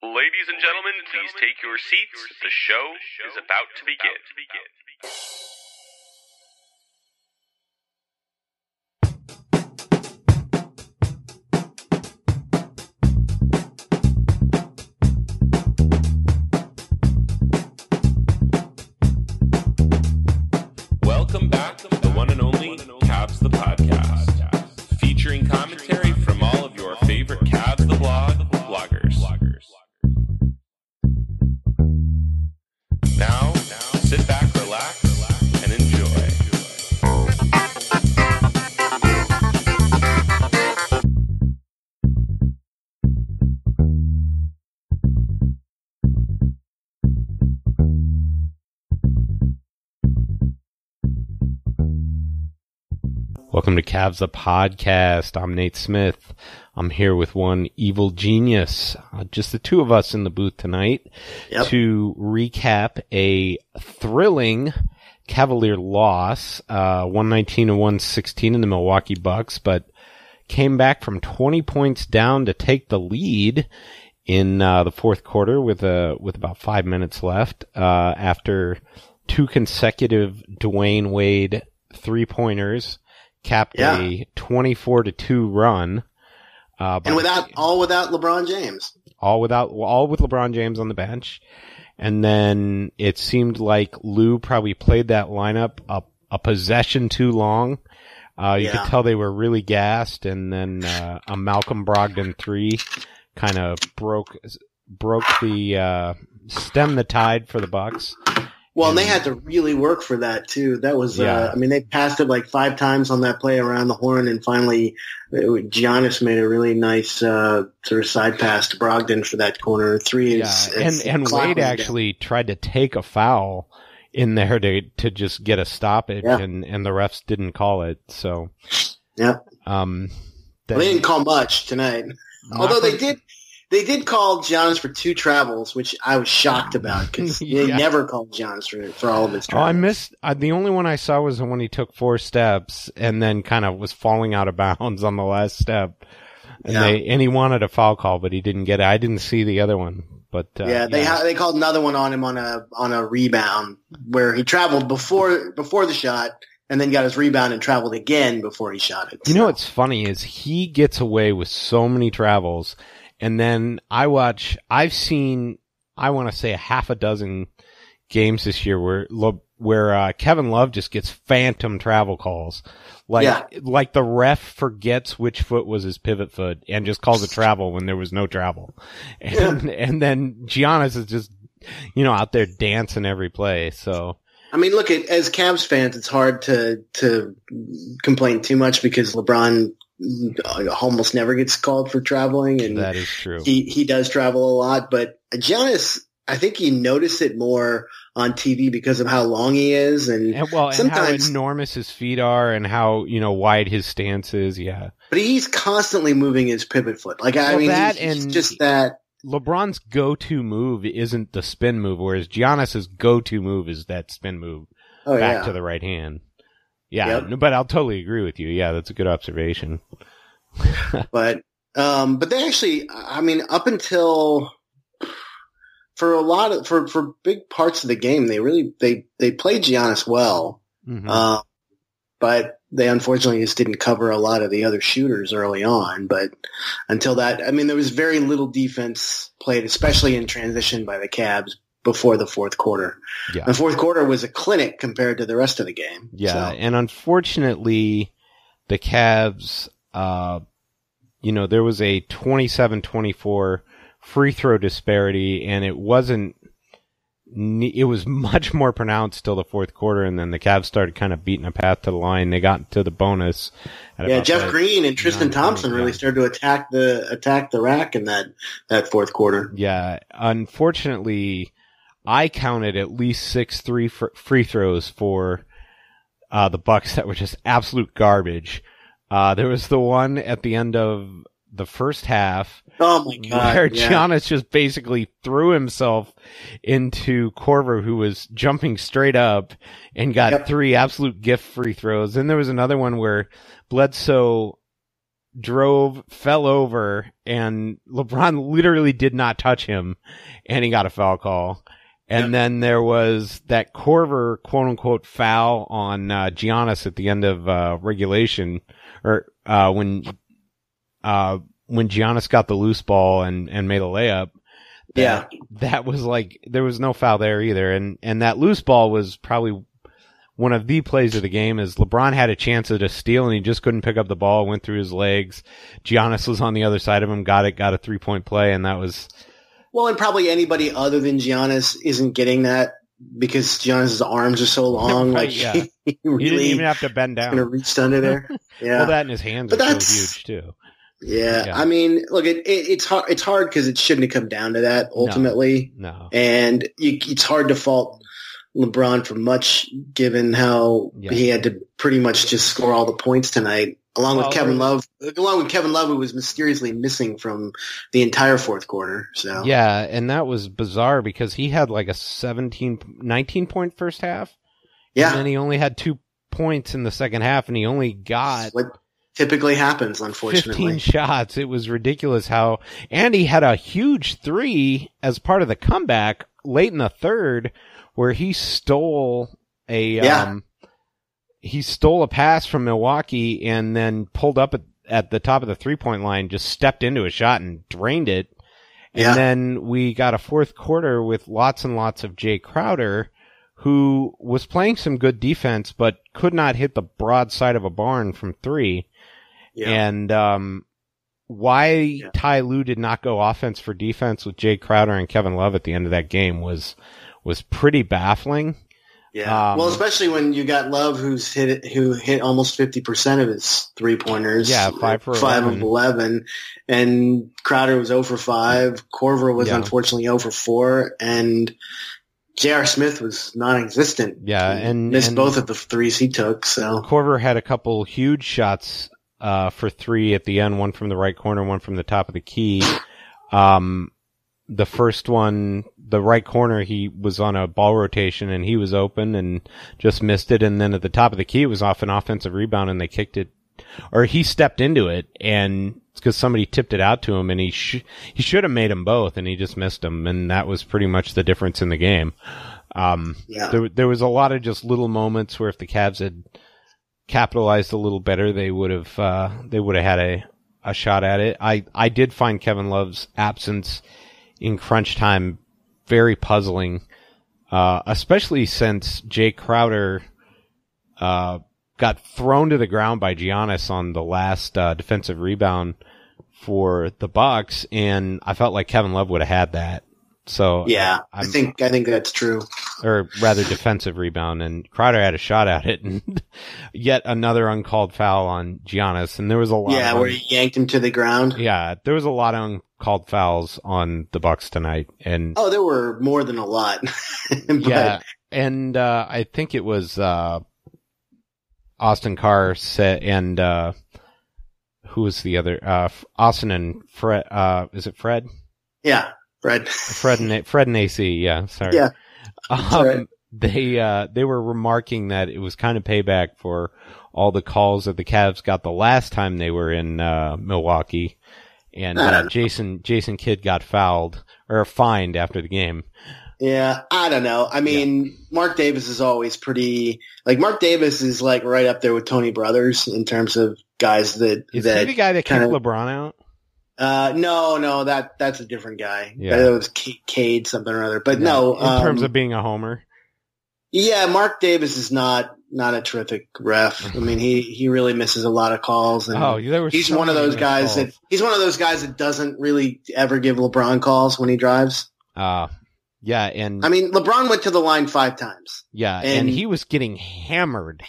Ladies and gentlemen, please take your seats. The show is about to begin. Welcome back to the one and only Cavs the Podcast, featuring commentary from all of your favorite Cavs the Blog bloggers. Now, sit back, relax, and enjoy. Welcome to Cavs the Podcast. I'm Nate Smith. I'm here with one evil genius. Just the two of us in the booth tonight to recap a thrilling Cavalier loss, 119-116 in the Milwaukee Bucks, but came back from 20 points down to take the lead in the fourth quarter with about 5 minutes left after two consecutive Dwayne Wade three-pointers capped a 24-2 run. And without LeBron James. All with LeBron James on the bench. And then it seemed like Lou probably played that lineup a possession too long. You could tell they were really gassed, and then a Malcolm Brogdon three kind of broke the stemmed the tide for the Bucks. Well, and they had to really work for that, too. That was, they passed it like 5 times on that play around the horn, and finally Giannis made a really nice sort of side pass to Brogdon for that corner three. And Wade actually tried to take a foul in there to just get a stoppage, and the refs didn't call it. So, they didn't call much tonight. Although they did call Giannis for 2 travels, which I was shocked about because they never called Giannis for all of his travels. Oh, I missed the only one I saw was when he took 4 steps and then kind of was falling out of bounds on the last step. And he wanted a foul call, but he didn't get it. I didn't see the other one, but they called another one on him on a rebound where he traveled before the shot and then got his rebound and traveled again before he shot it. You know what's funny is he gets away with so many travels. And then I've seen, I want to say a half a dozen games this year where Kevin Love just gets phantom travel calls. Like the ref forgets which foot was his pivot foot and just calls it travel when there was no travel. And then Giannis is just, out there dancing every play. So. I mean, look, as Cavs fans, it's hard to complain too much because LeBron almost never gets called for traveling, and that is true. He does travel a lot, but Giannis, I think you notice it more on TV because of how long he is, and sometimes and how enormous his feet are, and how wide his stance is. Yeah, but he's constantly moving his pivot foot. He's just that. LeBron's go-to move isn't the spin move, whereas Giannis's go-to move is that spin move back to the right hand. Yeah, but I'll totally agree with you. Yeah, that's a good observation. But they actually, up until for big parts of the game, they played Giannis well. Mm-hmm. But they unfortunately just didn't cover a lot of the other shooters early on. But until that, there was very little defense played, especially in transition by the Cavs before the fourth quarter. Yeah. The fourth quarter was a clinic compared to the rest of the game. Yeah, and unfortunately, the Cavs, there was a 27-24 free throw disparity, and it was much more pronounced till the fourth quarter, and then the Cavs started kind of beating a path to the line. They got to the bonus. Jeff Green and Tristan Thompson really started to attack the rack in that fourth quarter. Yeah, unfortunately, I counted at least 6 free throws for the Bucks that were just absolute garbage. There was the one at the end of the first half. Oh my God! Where Giannis just basically threw himself into Korver, who was jumping straight up, and got 3 absolute gift free throws. Then there was another one where Bledsoe drove, fell over, and LeBron literally did not touch him, and he got a foul call. And then there was that Korver quote-unquote foul on Giannis at the end of regulation, or when Giannis got the loose ball and made a layup. That was like, there was no foul there either. And that loose ball was probably one of the plays of the game. Is LeBron had a chance at a steal and he just couldn't pick up the ball, went through his legs. Giannis was on the other side of him, got a 3-point play, and that was... Well, and probably anybody other than Giannis isn't getting that because Giannis's arms are so long. Right, like he really didn't even have to bend down. Going to reach under there. Yeah. Well, that and his hands are so huge too. Yeah. I mean, look, it's hard. It's hard because it shouldn't have come down to that ultimately. No. And it's hard to fault LeBron for much, given how he had to pretty much just score all the points tonight, along with Kevin Love, who was mysteriously missing from the entire fourth quarter. So yeah, and that was bizarre because he had like a 19-point first half. Yeah, and then he only had 2 points in the second half, and he only got what typically happens, unfortunately. 15 shots. It was ridiculous how, and he had a huge 3 as part of the comeback late in the third, where he stole a pass from Milwaukee and then pulled up at the top of the 3-point line, just stepped into a shot and drained it. And then we got a fourth quarter with lots and lots of Jay Crowder, who was playing some good defense, but could not hit the broad side of a barn from 3. Yeah. And why Ty Lue did not go offense for defense with Jay Crowder and Kevin Love at the end of that game was pretty baffling. Yeah. Well, especially when you got Love who hit almost 50% of his 3-pointers. Yeah, 5 of 11. And Crowder was 0 for 5. Korver was unfortunately 0 for 4. And J.R. Smith was non-existent. Yeah, and missed both of the 3s he took. So Korver had a couple huge shots for 3 at the end, one from the right corner, one from the top of the key. The first one, the right corner, he was on a ball rotation and he was open and just missed it. And then at the top of the key, it was off an offensive rebound and they kicked it, or he stepped into it, and it's because somebody tipped it out to him, and he should have made them both, and he just missed them. And that was pretty much the difference in the game. There was a lot of just little moments where if the Cavs had capitalized a little better, they would have had a shot at it. I did find Kevin Love's absence in crunch time very puzzling, especially since Jay Crowder got thrown to the ground by Giannis on the last defensive rebound for the Bucks, and I felt like Kevin Love would have had that. So yeah, I think that's true. Or rather, defensive rebound, and Crowder had a shot at it, and yet another uncalled foul on Giannis, and there was a lot. Yeah, where he yanked him to the ground. Yeah, there was a lot of uncalled fouls on the Bucks tonight, and there were more than a lot. Yeah, and I think it was Austin Carr said, and who was the other? Austin and Fred. Is it Fred? Yeah. Fred and AC, yeah, sorry. Yeah. Right. They were remarking that it was kind of payback for all the calls that the Cavs got the last time they were in Milwaukee, and Jason Kidd got fouled or fined after the game. Yeah, I don't know. I mean, Mark Davis is always pretty, like, Mark Davis is like right up there with Tony Brothers in terms of guys that is he the guy that kicked LeBron out? No, that's a different guy. Yeah. That was Cade something or other. But no, in terms of being a homer. Yeah, Mark Davis is not a terrific ref. I mean, he really misses a lot of calls, and he's one of those guys that doesn't really ever give LeBron calls when he drives. Yeah, and I mean, LeBron went to the line 5 times. Yeah, and he was getting hammered.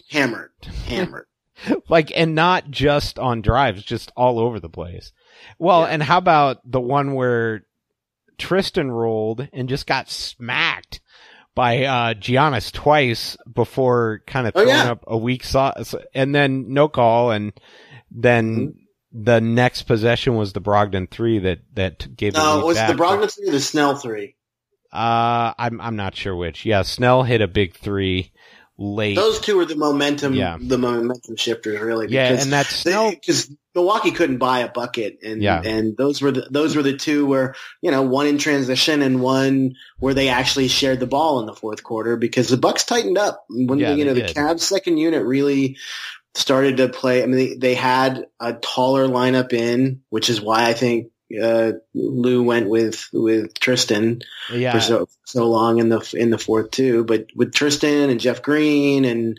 Like, and not just on drives, just all over the place. Well, and how about the one where Tristan rolled and just got smacked by Giannis twice before kind of throwing up a weak sauce, and then no call, and then the next possession was the Brogdon 3 that gave the lead back. No, was the Brogdon 3 or the Snell 3? I'm not sure which. Yeah, Snell hit a big 3 late. Those two are the momentum shifters, really. Yeah, and that's because Milwaukee couldn't buy a bucket, and those were the two where, one in transition and one where they actually shared the ball in the fourth quarter, because the Bucks tightened up when the Cavs second unit really started to play. I mean, they had a taller lineup in, which is why I think Lou went with Tristan for so long in the fourth too. But with Tristan and Jeff Green and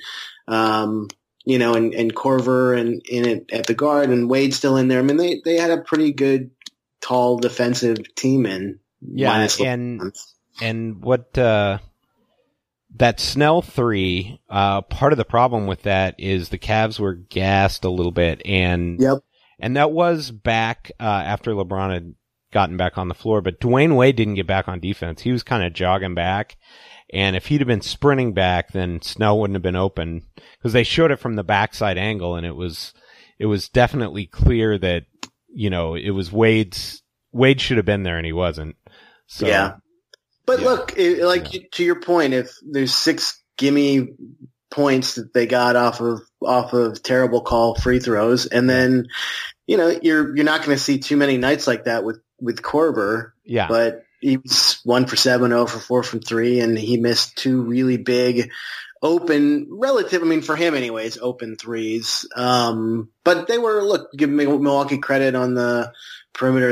and Korver and in it at the guard, and Wade still in there. I mean, they had a pretty good tall defensive team in. Yeah, and what that Snell three, part of the problem with that is the Cavs were gassed a little bit, and that was back after LeBron had gotten back on the floor, but Dwayne Wade didn't get back on defense. He was kind of jogging back, and if he'd have been sprinting back, then Snell wouldn't have been open, because they showed it from the backside angle, and it was definitely clear that, it was Wade should have been there, and he wasn't. So, yeah. But look, to your point, if there's 6 gimme points that they got off of terrible call free throws, and then you're not going to see too many nights like that with Korver. Yeah, but he was 1 for 7, 0 for 4 from 3, and he missed 2 really big open, for him anyways, open threes. But they were, give Milwaukee credit on the perimeter.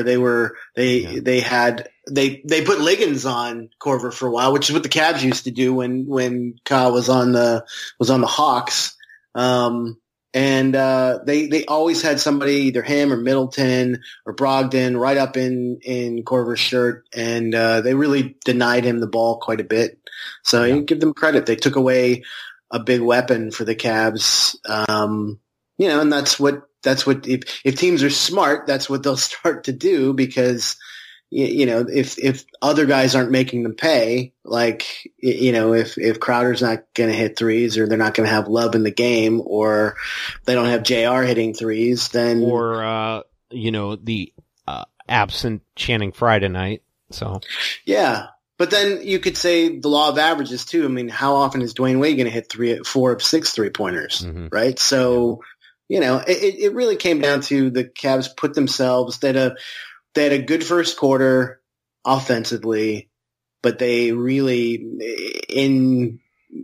They put Liggins on Korver for a while, which is what the Cavs used to do when Kyle was on the Hawks. And they always had somebody, either him or Middleton or Brogdon, right up in Korver's shirt, and they really denied him the ball quite a bit. So you give them credit; they took away a big weapon for the Cavs. And that's what if teams are smart, that's what they'll start to do, because if other guys aren't making them pay, if Crowder's not going to hit threes, or they're not going to have Love in the game, or they don't have JR hitting threes, then the absent Channing Frye tonight. So yeah, but then you could say the law of averages too. I mean, how often is Dwayne Wade going to hit 4 of 6 3-pointers, right? So it really came down to the Cavs put themselves. They had a good first quarter offensively, but they really, in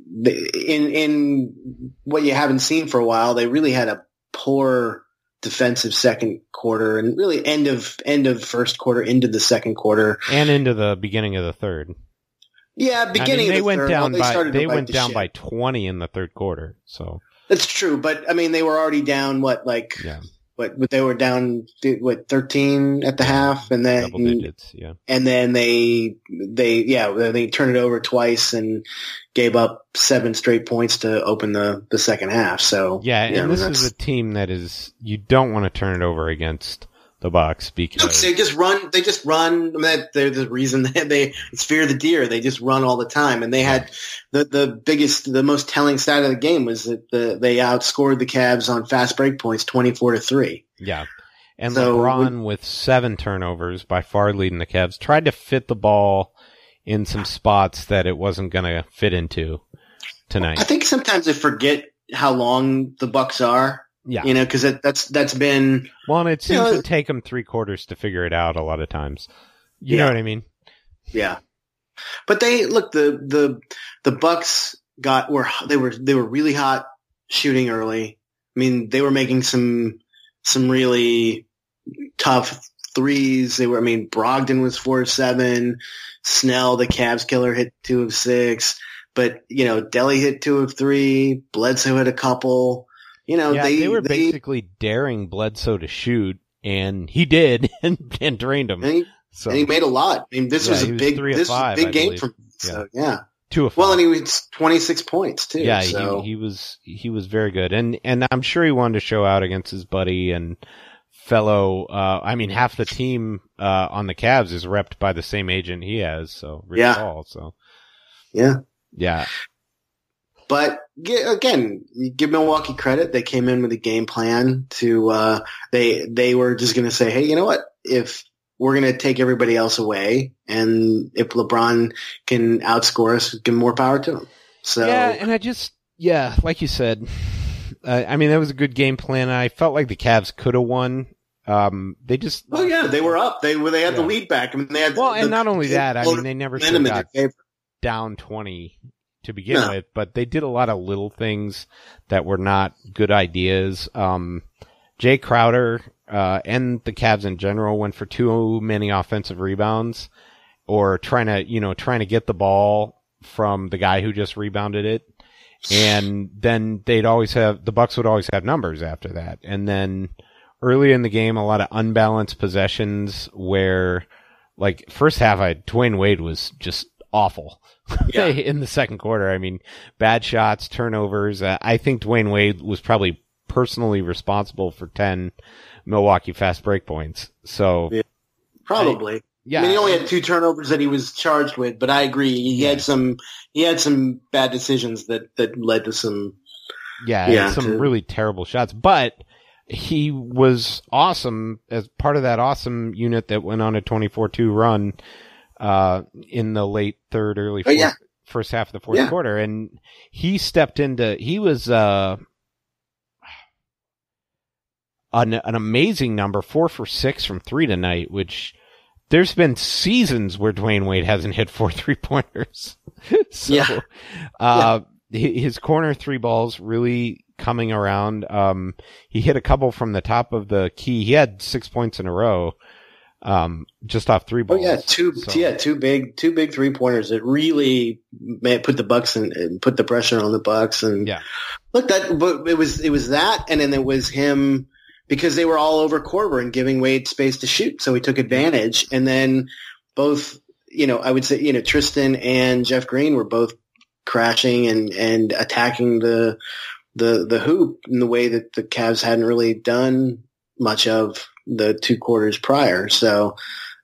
what you haven't seen for a while, they really had a poor defensive second quarter, and really end of first quarter into the second quarter, and into the beginning of the third. Yeah, beginning of the third. They went down by 20 in the third quarter. So that's true, but I mean, they were already down But they were down 13 at the half, and then double digits, yeah. And then they turned it over twice and gave up 7 straight points to open the second half. So and this is a team that you don't want to turn it over against the Bucks, because they just run. I mean, they're the reason it's fear the deer. They just run all the time, and they had the most telling stat of the game was that they outscored the Cavs on fast break points 24-3. Yeah, and LeBron with 7 turnovers, by far leading the Cavs, tried to fit the ball in some spots that it wasn't going to fit into tonight. I think sometimes I forget how long the Bucks are. Yeah, because that's been and it seems to take them 3 quarters to figure it out a lot of times. You know what I mean? Yeah, but the Bucks they were really hot shooting early. I mean, they were making some really tough threes. Brogdon was 4 of 7. Snell, the Cavs killer, hit 2 of 6. But Delly hit 2 of 3. Bledsoe hit a couple. They were basically daring Bledsoe to shoot, and he did, and drained him. And he made a lot. I mean, this was a big game for him. So, 2 of 5. Well, and he was 26 points too. Yeah, so. he was very good, and I'm sure he wanted to show out against his buddy and fellow. Half the team on the Cavs is repped by the same agent he has. So Rich Paul. So yeah. But again, you give Milwaukee credit. They came in with a game plan to, they were just going to say, hey, you know what? If we're going to take everybody else away, and if LeBron can outscore us, give more power to him. So yeah, and I just, Yeah, like you said, I mean, that was a good game plan. I felt like the Cavs could have won. They just... Oh, yeah, they were up. They had the lead back. I mean, they had and not only that, I mean, they never should have got down 20 to begin with, but they did a lot of little things that were not good ideas. Jay Crowder and the Cavs in general went for too many offensive rebounds, or trying to get the ball from the guy who just rebounded it. And then the Bucks would always have numbers after that. And then early in the game, a lot of unbalanced possessions where, like, first half, Dwayne Wade was just awful. Yeah. In the second quarter. I mean, bad shots, turnovers. I think Dwayne Wade was probably personally responsible for 10 Milwaukee fast break points. So probably. I mean, he only had 2 turnovers that he was charged with, but I agree. He had some bad decisions that led to some really terrible shots. But he was awesome as part of that awesome unit that went on a 24-2 run in the late third, early first half of the fourth quarter. And he stepped into, he was an amazing number, 4 for 6 from 3 tonight, which there's been seasons where Dwayne Wade hasn't hit 4 3-pointers. His corner 3 balls really coming around. He hit a couple from the top of the key. He had 6 points in a row. Just off 3 balls. Two big 3-pointers that really put the Bucks and put the pressure on the Bucks. And look, but it was that, and then it was him, because they were all over Korver and giving Wade space to shoot, so he took advantage. And then both, I would say, Tristan and Jeff Green were both crashing and attacking the hoop in the way that the Cavs hadn't really done much of the 2 quarters prior. So,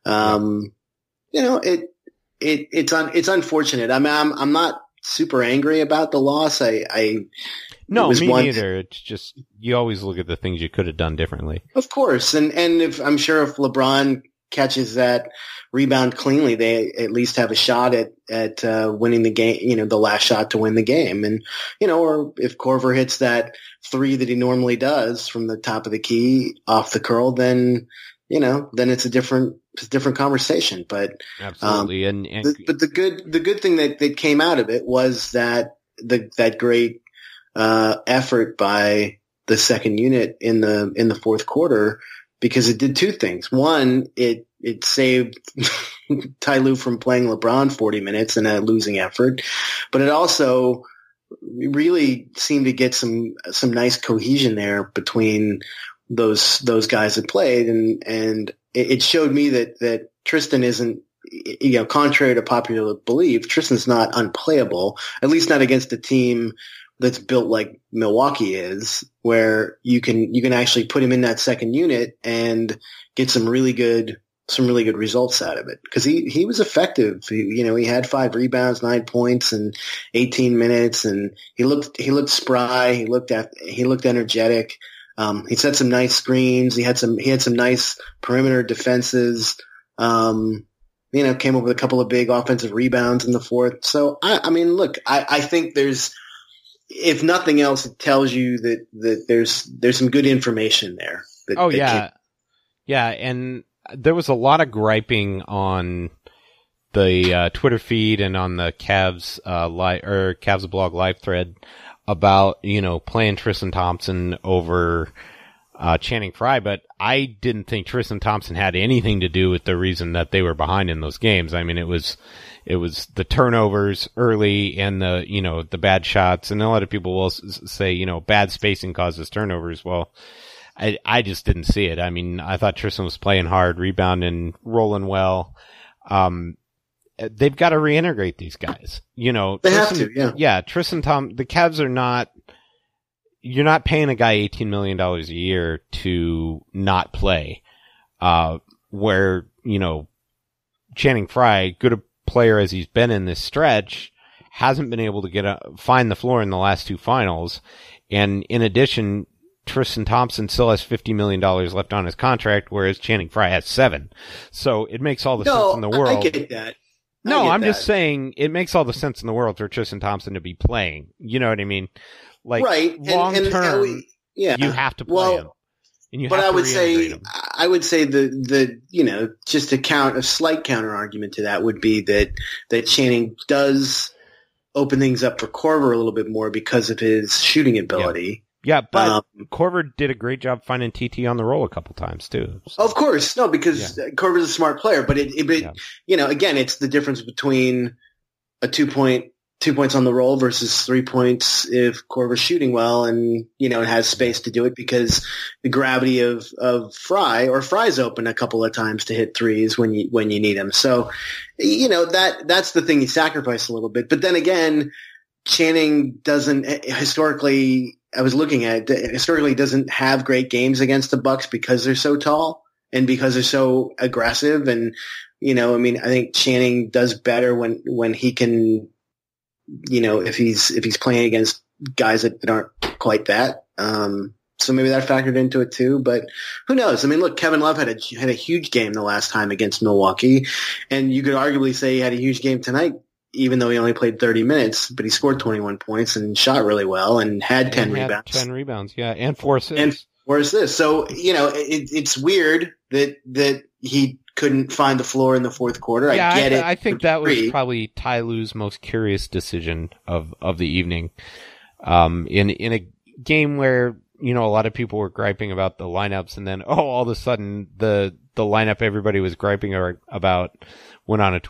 it's unfortunate. I mean, I'm not super angry about the loss. No, me neither. It's just, you always look at the things you could have done differently. Of course. And if LeBron catches that rebound cleanly, they at least have a shot at winning the game, the last shot to win the game. And, or if Korver hits that 3 that he normally does from the top of the key off the curl, then it's a different conversation. But absolutely. But the good thing that came out of it was that that great effort by the second unit in the fourth quarter, because it did 2 things. One, it saved Ty Lue from playing LeBron 40 minutes in a losing effort, but it also really seemed to get some nice cohesion there between those guys that played, and it showed me that Tristan isn't, contrary to popular belief, Tristan's not unplayable, at least not against a team that's built like Milwaukee is, where you can actually put him in that second unit and get some really good results out of it. Because he was effective. He had 5 rebounds, 9 points in 18 minutes, and he looked spry. He looked energetic. He set some nice screens. He had some nice perimeter defenses. Came up with a couple of big offensive rebounds in the fourth. So I mean, look, I think there's, if nothing else, it tells you that there's some good information there. And there was a lot of griping on the Twitter feed and on the Cavs Cavs blog live thread about playing Tristan Thompson over Channing Frye, but I didn't think Tristan Thompson had anything to do with the reason that they were behind in those games. I mean, it was the turnovers early and the bad shots, and a lot of people will say, bad spacing causes turnovers. Well, I just didn't see it. I mean, I thought Tristan was playing hard, rebounding, rolling well. They've got to reintegrate these guys. They have to, yeah. Yeah, Tristan the Cavs are not, you're not paying a guy $18 million a year to not play. Where, Channing Frye, good a player as he's been in this stretch, hasn't been able to find the floor in the last 2 finals. And in addition, Tristan Thompson still has $50 million left on his contract, whereas Channing Frye has $7. So it makes all the sense in the world. I get that. No, I'm just saying it makes all the sense in the world for Tristan Thompson to be playing. You know what I mean? Like, right. long term, you have to play him. And you have to reintegrate him. I would say just a slight counter argument to that would be that Channing does open things up for Korver a little bit more because of his shooting ability. Yeah, but Korver did a great job finding TT on the roll a couple times too. So. Of course, no, because Korver's a smart player. But again, it's the difference between a 2 points on the roll versus 3 points if Korver's shooting well and it has space to do it because the gravity of Fry's open a couple of times to hit threes when you need him. So that's the thing you sacrifice a little bit. But then again, Channing doesn't historically. I was looking at it, historically doesn't have great games against the Bucks because they're so tall and because they're so aggressive. And, I think Channing does better when he can, if he's playing against guys that aren't quite that. So maybe that factored into it too, but who knows? I mean, look, Kevin Love had a huge game the last time against Milwaukee, and you could arguably say he had a huge game tonight, even though he only played 30 minutes, but he scored 21 points and shot really well and had 10 rebounds. 10 rebounds, yeah, and 4 assists. So, it's weird that he couldn't find the floor in the fourth quarter. Yeah, I get it. I think that was probably Ty Lue's most curious decision of the evening. In a game where, a lot of people were griping about the lineups, and then, all of a sudden the lineup everybody was griping about went on a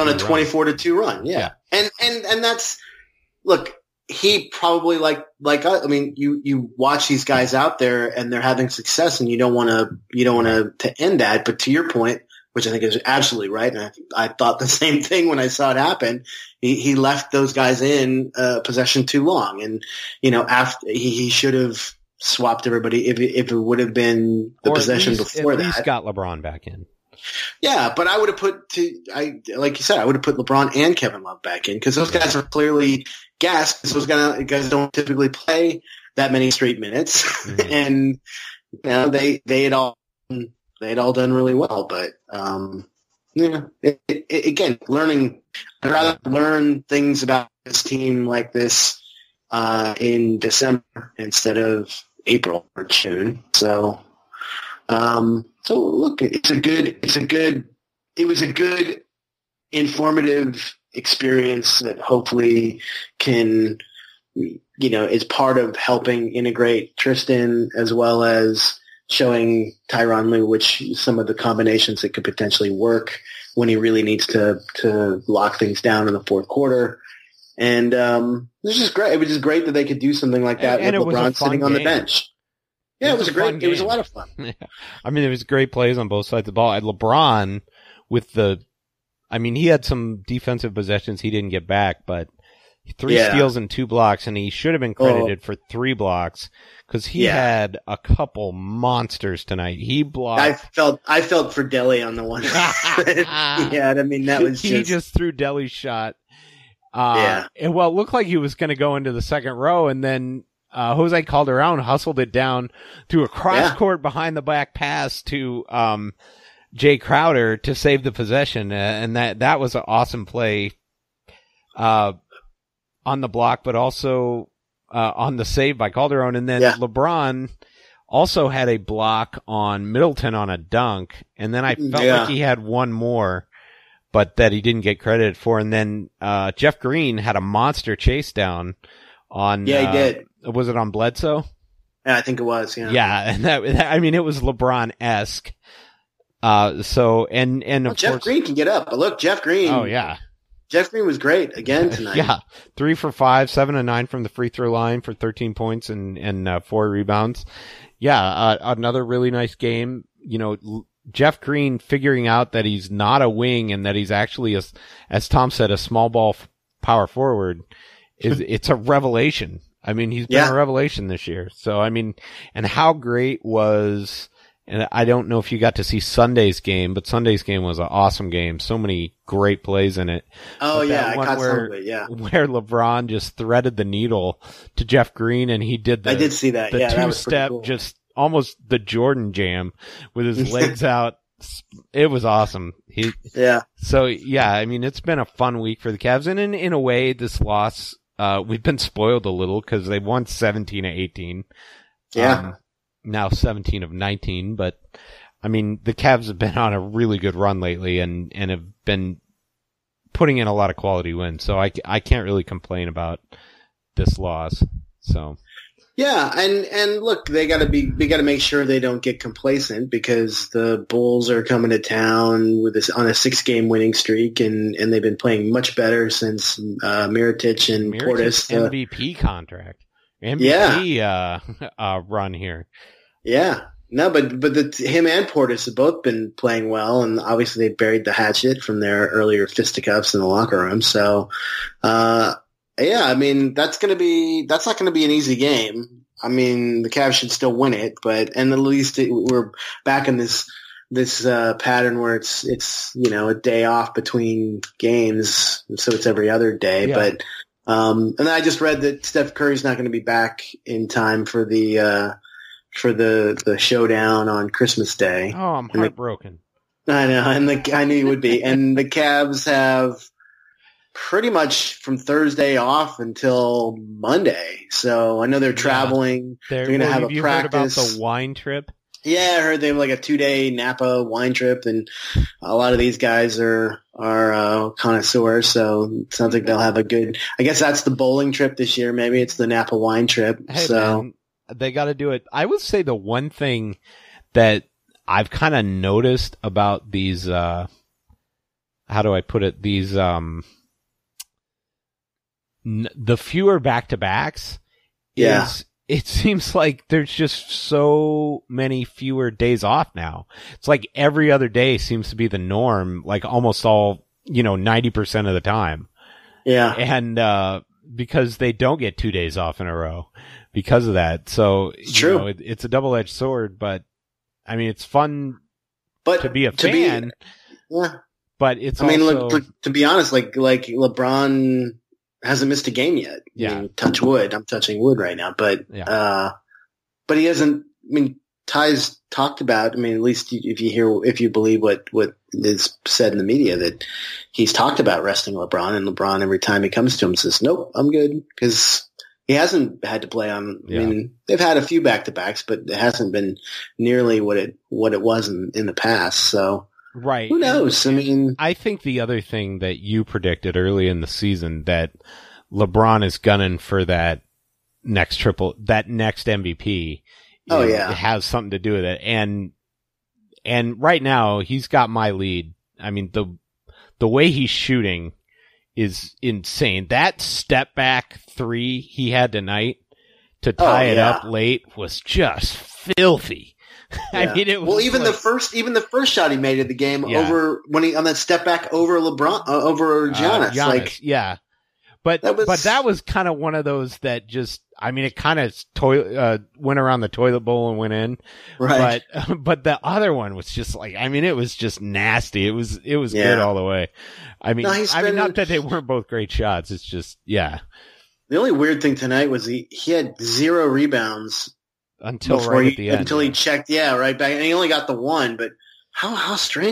24-2 run. Yeah. And that's, look, he probably like I mean, you watch these guys out there and they're having success and you don't want to end that. But to your point, which I think is absolutely right, and I thought the same thing when I saw it happen. He left those guys in possession too long, and after he should have swapped everybody if it would have been the possession before that. At least got LeBron back in. Yeah, but I would have like you said, I would have put LeBron and Kevin Love back in because those guys are clearly gassed. Those guys don't typically play that many straight minutes, and they had all done really well. But again, learning. I'd rather learn things about this team like this in December instead of April or June. So look, it was a good informative experience that hopefully can, is part of helping integrate Tristan as well as showing Tyronn Lue some of the combinations that could potentially work when he really needs to lock things down in the fourth quarter. And it was just great. It was just great that they could do something like that with LeBron sitting on the bench. Yeah, it was great. It was a lot of fun. Yeah. I mean, it was great plays on both sides of the ball. And LeBron he had some defensive possessions he didn't get back, but 3 steals and 2 blocks, and he should have been credited for 3 blocks because he had a couple monsters tonight. He blocked. I felt for Delly on the one. Yeah, I mean that was he just threw Delly's shot. And it looked like he was going to go into the second row, and then Jose Calderon hustled it down to a cross court behind the back pass to Jay Crowder to save the possession, and that was an awesome play on the block, but also on the save by Calderon. And then LeBron also had a block on Middleton on a dunk, and then I felt like he had one more, but that he didn't get credited for. And then Jeff Green had a monster chase down on. Yeah, he did. Was it on Bledsoe? Yeah, I think it was. Yeah. Yeah, and it was LeBron-esque. Of Jeff course, Green can get up, but look, Jeff Green. Oh yeah. Jeff Green was great again tonight. Yeah. 3 for 5, 7 and 9 from the free throw line for 13 points and 4 rebounds. Yeah. Another really nice game. Jeff Green figuring out that he's not a wing and that he's actually, as Tom said, a small ball power forward it's a revelation. I mean, he's been a revelation this year. So, I mean, and how great was, and I don't know if you got to see Sunday's game, but Sunday's game was an awesome game. So many great plays in it. Oh, I caught some of it, where LeBron just threaded the needle to Jeff Green, and he did I did see that. The that two-step, cool. Just almost the Jordan jam with his legs out. It was awesome. Yeah. So, yeah, I mean, it's been a fun week for the Cavs. And in a way, this loss, we've been spoiled a little because they won 17 of 18. Yeah. Now 17 of 19. But, I mean, the Cavs have been on a really good run lately and have been putting in a lot of quality wins. So I can't really complain about this loss. So. Yeah, and look, we got to make sure they don't get complacent because the Bulls are coming to town on a 6-game winning streak, and they've been playing much better since Mirotic and Portis. MVP contract, MVP run here. Yeah, no, but him and Portis have both been playing well, and obviously they buried the hatchet from their earlier fisticuffs in the locker room. So. Yeah, I mean, that's not going to be an easy game. I mean, the Cavs should still win it, and at least we're back in this pattern where it's, a day off between games. So it's every other day. Yeah. But, and I just read that Steph Curry's not going to be back in time for the showdown on Christmas Day. Oh, I'm heartbroken. I know. I knew you would be. And the Cavs have pretty much from Thursday off until Monday. So I know they're traveling. They're going to have a practice. Heard about the wine trip? Yeah, I heard they have like a 2-day Napa wine trip, and a lot of these guys are connoisseurs. So it sounds like they'll have a good. I guess that's the bowling trip this year. Maybe it's the Napa wine trip. Hey, so man, they got to do it. I would say the one thing that I've kind of noticed about these. How do I put it? These. The fewer back-to-backs is, it seems like there's just so many fewer days off now. It's like every other day seems to be the norm, like almost all, 90% of the time. Yeah. And, because they don't get 2 days off in a row because of that. So, it's true. It's a double-edged sword, but I mean, it's fun to be a fan. Yeah. But it's look, to be honest, like LeBron hasn't missed a game yet. Yeah. I mean, touch wood. I'm touching wood right now, but he hasn't. I mean, Ty's talked about. I mean, at least if you believe what is said in the media, that he's talked about resting LeBron, and LeBron every time he comes to him says, "Nope, I'm good," because he hasn't had to play on. I mean, they've had a few back-to-backs, but it hasn't been nearly what it was in the past. So. Right. Who knows? I think the other thing that you predicted early in the season that LeBron is gunning for that next MVP. It has something to do with it. And right now he's got my lead. I mean, the way he's shooting is insane. That step back 3 he had tonight to tie it up late was just filthy. Yeah. I mean, it was even the first shot he made of the game over when he on that step back over LeBron over Giannis. But that was kind of one of those that just, I mean, it kind of went around the toilet bowl and went in. Right. But the other one was just like, I mean, it was just nasty. It was good all the way. I mean, not that they weren't both great shots. It's just, The only weird thing tonight was he had 0 rebounds. Until right at the end. Until he checked, right back. And he only got the 1, but how strange.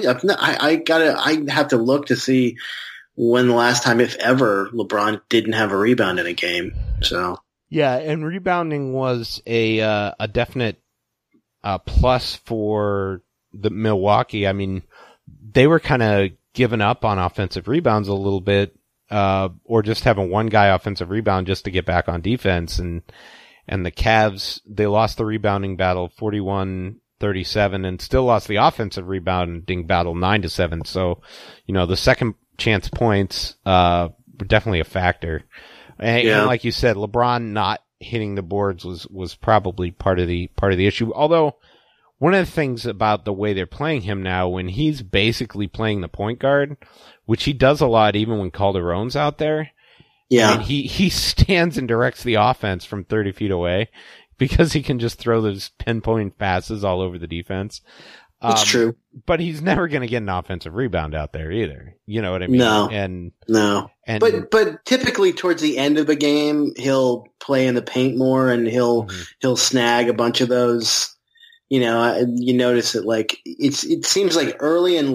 I have to look to see when the last time, if ever, LeBron didn't have a rebound in a game. So. Yeah, and rebounding was a definite plus for the Milwaukee. I mean, they were kind of giving up on offensive rebounds a little bit, or just having one guy offensive rebound just to get back on defense. And the Cavs, they lost the rebounding battle 41-37 and still lost the offensive rebounding battle 9-7. So, the second chance points, were definitely a factor. And like you said, LeBron not hitting the boards was probably part of the issue. Although one of the things about the way they're playing him now, when he's basically playing the point guard, which he does a lot even when Calderon's out there, and he stands and directs the offense from 30 feet away because he can just throw those pinpoint passes all over the defense. It's true. But he's never going to get an offensive rebound out there either. You know what I mean? No. But typically towards the end of the game, he'll play in the paint more and he'll snag a bunch of those. You notice it it seems like early and late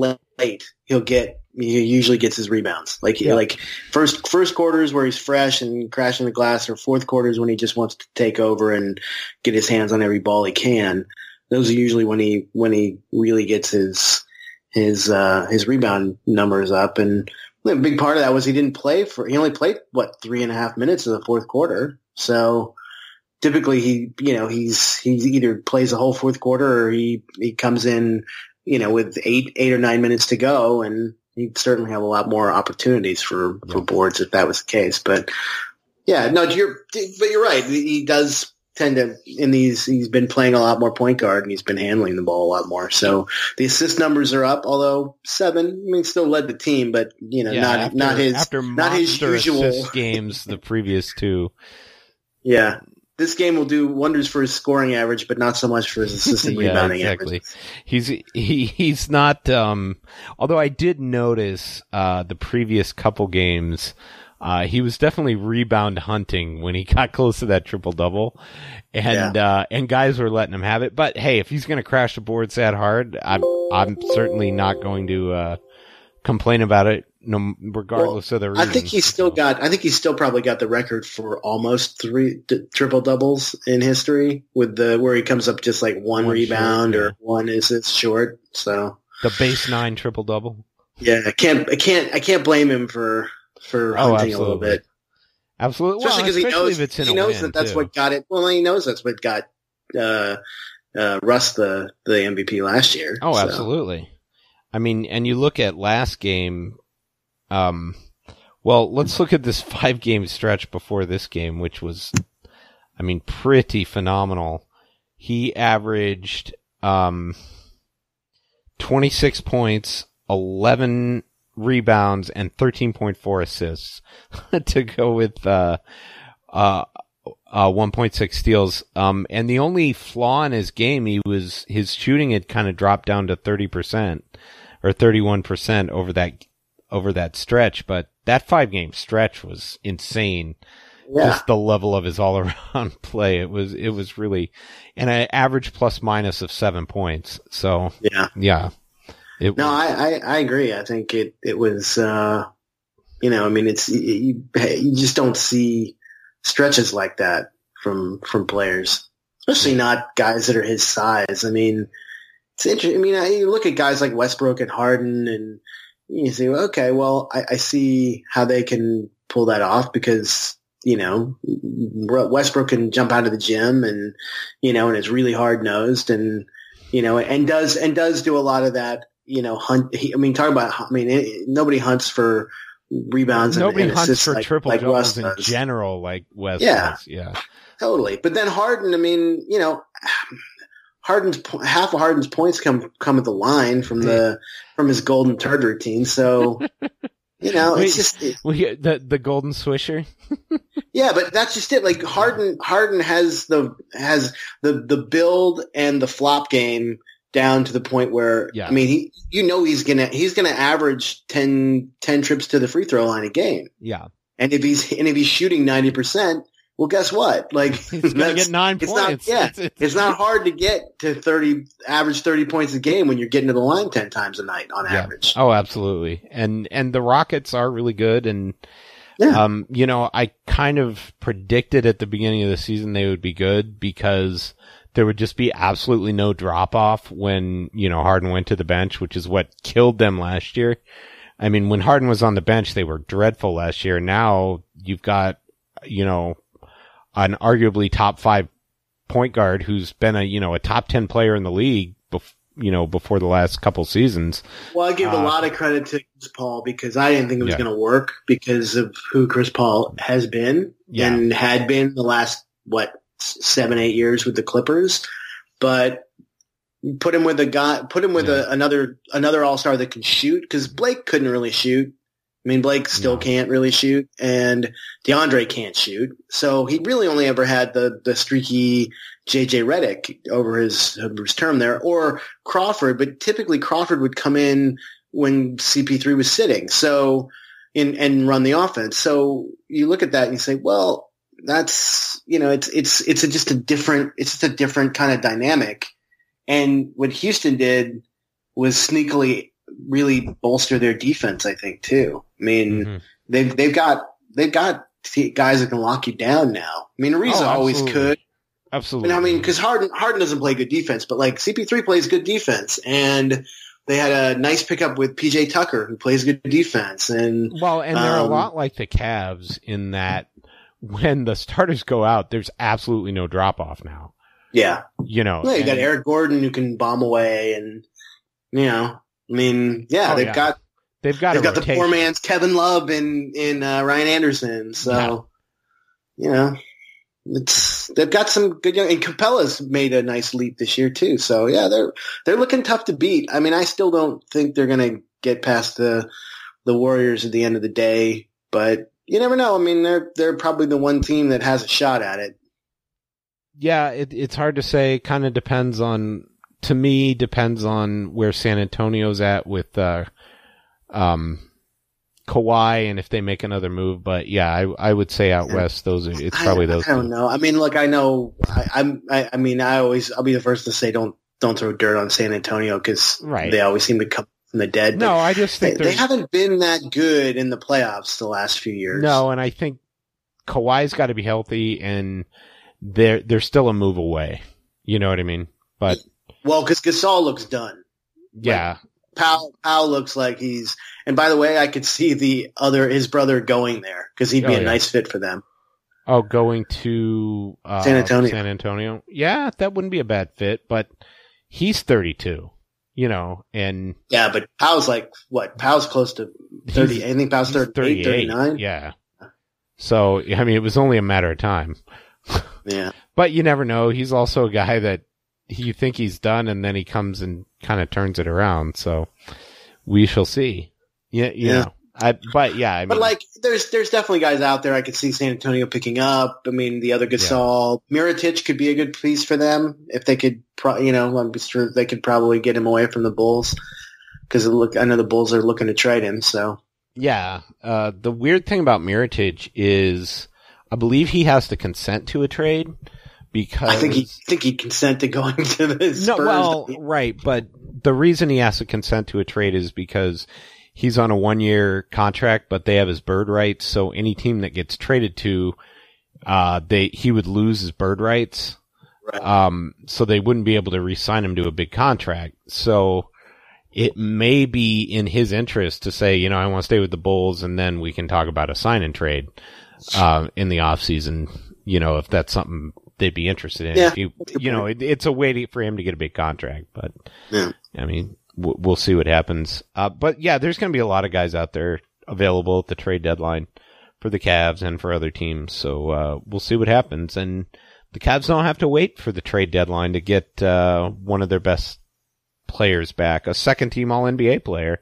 he usually gets his rebounds. Like first quarters where he's fresh and crashing the glass, or fourth quarters when he just wants to take over and get his hands on every ball he can. Those are usually when he really gets his rebound numbers up. And a big part of that was he only played 3.5 minutes of the fourth quarter. So typically he's either plays the whole fourth quarter, or he comes in, with 8 or 9 minutes to go, and he'd certainly have a lot more opportunities for boards if that was the case. But yeah, no, you're right. He does tend to, he's been playing a lot more point guard, and he's been handling the ball a lot more. So the assist numbers are up, although 7, still led the team, but not his usual assist games the previous 2. Yeah. This game will do wonders for his scoring average, but not so much for his assistant rebounding average. He's not, although I did notice, the previous couple games, he was definitely rebound hunting when he got close to that triple-double, and guys were letting him have it. But hey, if he's going to crash the boards that hard, I'm certainly not going to, complain about it, regardless of the reason. I think he's still probably got the record for almost 3 triple doubles in history, with where he comes up just like one rebound or one assist short. So the base 9 triple double. Yeah, I can't blame him for hunting a little bit. Absolutely, especially because he knows that that's what got it. Well, he knows that's what got Russ the MVP last year. Oh, so. Absolutely. I mean, and you look at last game. Well, let's look at this 5-game stretch before this game, which was, pretty phenomenal. He averaged 26 points, 11 rebounds, and 13.4 assists to go with 1.6 steals. And the only flaw in his game, his shooting had kind of dropped down to 30% or 31% over that stretch, but that 5-game stretch was insane. Yeah. Just the level of his all-around play. It was really, and an average plus minus of 7 points. So yeah. I agree. I think it was, it's, you just don't see stretches like that from players, especially not guys that are his size. It's interesting. You look at guys like Westbrook and Harden, and you say, okay, well, I see how they can pull that off, because, Westbrook can jump out of the gym and, and is really hard nosed, and, and does do a lot of that, nobody hunts for rebounds. Nobody and hunts for like, triple like doubles Russ in does. general, like Wes does. Yeah, totally. But then Harden, half of Harden's points come at the line from his golden turd routine. So, it's just the golden swisher. Yeah, but that's just it. Like Harden has the build and the flop game down to the point where he's gonna average 10 trips to the free throw line a game. Yeah, and if he's shooting 90%. Well, guess what? Like, he's going to get 9 points. It's not hard to get to average 30 points a game when you're getting to the line 10 times a night on average. Oh, absolutely. And the Rockets are really good. And, I kind of predicted at the beginning of the season they would be good, because there would just be absolutely no drop off when, Harden went to the bench, which is what killed them last year. When Harden was on the bench, they were dreadful last year. Now you've got, an arguably top 5 point guard who's been a top 10 player in the league, before the last couple seasons. Well, I give a lot of credit to Chris Paul, because I didn't think it was going to work because of who Chris Paul has been and had been the last 7-8 years with the Clippers. But put him with another All-Star that can shoot, because Blake couldn't really shoot. Blake still can't really shoot, and DeAndre can't shoot. So he really only ever had the streaky JJ Redick over his term there, or Crawford. But typically Crawford would come in when CP3 was sitting, so and run the offense. So you look at that and you say, well, that's it's just a different kind of dynamic. And what Houston did was sneakily really bolster their defense, I think, too. I mean, they've got guys that can lock you down now. I mean, Ariza always could. Absolutely. I mean, because Harden doesn't play good defense, but like CP3 plays good defense, and they had a nice pickup with PJ Tucker, who plays good defense. And they're a lot like the Cavs in that when the starters go out, there's absolutely no drop off now. Yeah. You know, you got Eric Gordon who can bomb away, and I mean, they've got the poor man's Kevin Love in Ryan Anderson. So, they've got some good young, and Capella's made a nice leap this year too. So yeah, they're looking tough to beat. I mean, I still don't think they're going to get past the Warriors at the end of the day, but you never know. I mean, they're probably the one team that has a shot at it. Yeah, it's hard to say. Kind of depends on where San Antonio's at with Kawhi and if they make another move. But yeah, I would say out west, it's probably those. I don't know. I mean, look, I know. I'll be the first to say don't throw dirt on San Antonio because they always seem to come from the dead. No, I just think they haven't been that good in the playoffs the last few years. No, and I think Kawhi's got to be healthy, and they're still a move away. You know what I mean? But because Gasol looks done. Yeah. Powell looks like he's, and by the way, I could see his brother going there because he'd be a nice fit for them. Oh, going to San Antonio. San Antonio. Yeah, that wouldn't be a bad fit, but he's 32, and yeah, but Powell's like what? Powell's close to 30. I think Powell's 38, 39. Yeah. So, I mean, it was only a matter of time. Yeah. But you never know. He's also a guy that you think he's done, and then he comes and kind of turns it around. So we shall see. Yeah. But like, there's definitely guys out there I could see San Antonio picking up. I mean, the other Gasol, Mirotic could be a good piece for them if they could. I'm sure they could probably get him away from the Bulls because I know the Bulls are looking to trade him. So yeah, the weird thing about Mirotic is I believe he has to consent to a trade. Because I think he'd consent to going to the Spurs. No, well, right, but the reason he has to consent to a trade is because he's on a 1-year contract, but they have his bird rights. So any team that gets traded to, he would lose his bird rights. Right. So they wouldn't be able to re-sign him to a big contract. So it may be in his interest to say, I want to stay with the Bulls, and then we can talk about a sign and trade in the off season. If that's something they'd be interested in. Yeah, it's a way for him to get a big contract, but I mean, we'll see what happens. But yeah, there's going to be a lot of guys out there available at the trade deadline for the Cavs and for other teams. So, we'll see what happens. And the Cavs don't have to wait for the trade deadline to get, one of their best players back, a second team All-NBA player.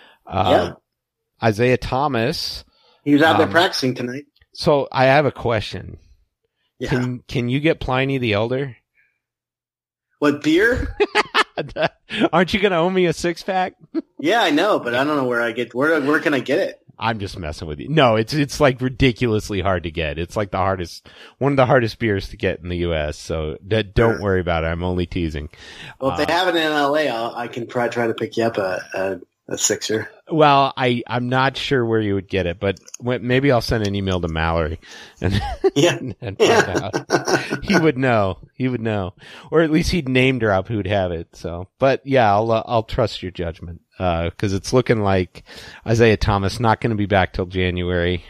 Isaiah Thomas. He was out there practicing tonight. So I have a question. Yeah. Can you get Pliny the Elder? What, beer? Aren't you going to owe me a 6-pack? Yeah, I know, but I don't know where where can I get it? I'm just messing with you. No, it's like ridiculously hard to get. It's like one of the hardest beers to get in the U.S. So don't worry about it. I'm only teasing. Well, if they have it in L.A., I can try to pick you up a sixer. Well, I'm not sure where you would get it, but maybe I'll send an email to Mallory and find out. He would know, or at least he'd name drop who'd have it. So, but yeah, I'll trust your judgment, cause it's looking like Isaiah Thomas not going to be back till January.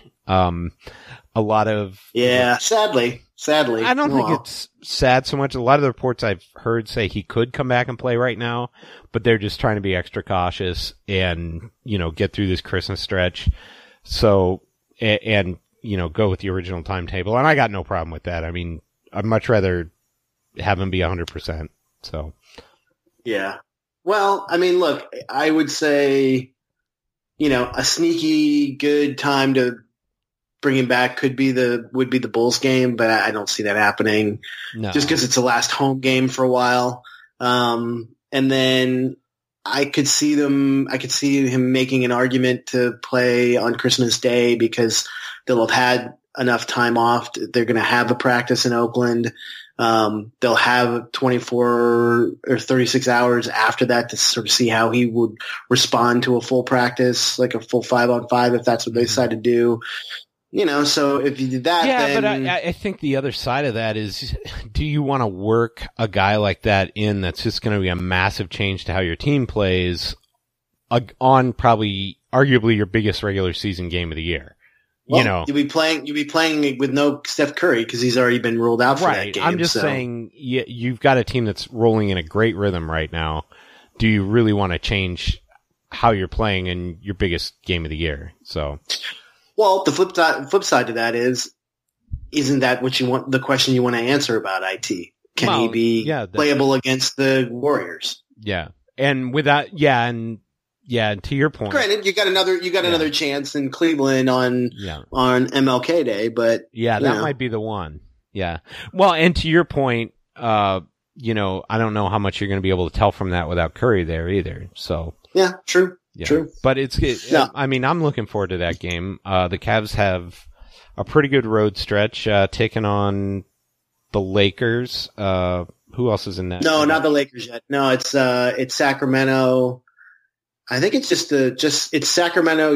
A lot of, sadly, I don't think it's sad so much. A lot of the reports I've heard say he could come back and play right now, but they're just trying to be extra cautious and, get through this Christmas stretch. So, and, go with the original timetable. And I got no problem with that. I mean, I'd much rather have him be 100%. So. Yeah. Well, I mean, look, I would say, a sneaky good time to bring him back would be the Bulls game, but I don't see that happening. No. Just because it's the last home game for a while. And then I could see him making an argument to play on Christmas Day because they'll have had enough time off. They're going to have a practice in Oakland. They'll have 24 or 36 hours after that to sort of see how he would respond to a full practice, like a full 5-on-5, if that's what they decide to do. So if you did that, yeah, then... but I think the other side of that is, do you want to work a guy like that in that's just going to be a massive change to how your team plays on probably arguably your biggest regular season game of the year? Well, you'll be playing with no Steph Curry because he's already been ruled out for that game. I'm just saying, you've got a team that's rolling in a great rhythm right now. Do you really want to change how you're playing in your biggest game of the year? So... Well, the flip side to that isn't that what you want? The question you want to answer about IT? Can he be playable against the Warriors? Yeah, and without, and to your point, granted, you got another chance in Cleveland on MLK Day, but that might be the one. Yeah, well, and to your point, I don't know how much you're going to be able to tell from that without Curry there either. So yeah, true. Yeah. True. But I mean, I'm looking forward to that game. The Cavs have a pretty good road stretch, taking on the Lakers. Who else is in that? No, not the Lakers yet. No, it's Sacramento. I think it's it's Sacramento.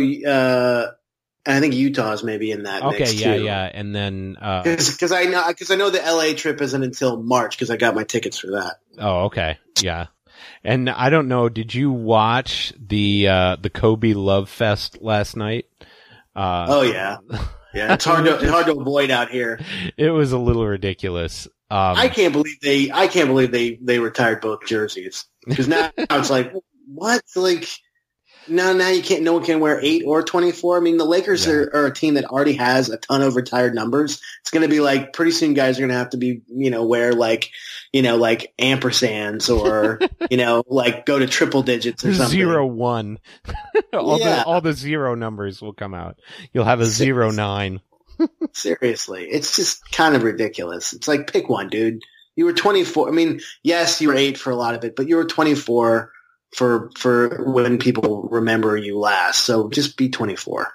And I think Utah's maybe in that. Okay. Mix too. Yeah. And then, because I know the LA trip isn't until March because I got my tickets for that. Oh, okay. Yeah. And I don't know, did you watch the Kobe Love Fest last night? Oh yeah. Yeah, it's hard to avoid out here. It was a little ridiculous. I can't believe they retired both jerseys. Because now it's like, what? Like, now you can't. No one can wear 8 or 24. I mean, the Lakers are a team that already has a ton of retired numbers. It's going to be like pretty soon, guys are going to have to be wear like ampersands or like go to triple digits or something. 0-1. all the 0 numbers will come out. You'll have a 0-9. Seriously, it's just kind of ridiculous. It's like, pick one, dude. You were 24. I mean, yes, you were 8 for a lot of it, but you were 24. For when people remember you last. So just be 24.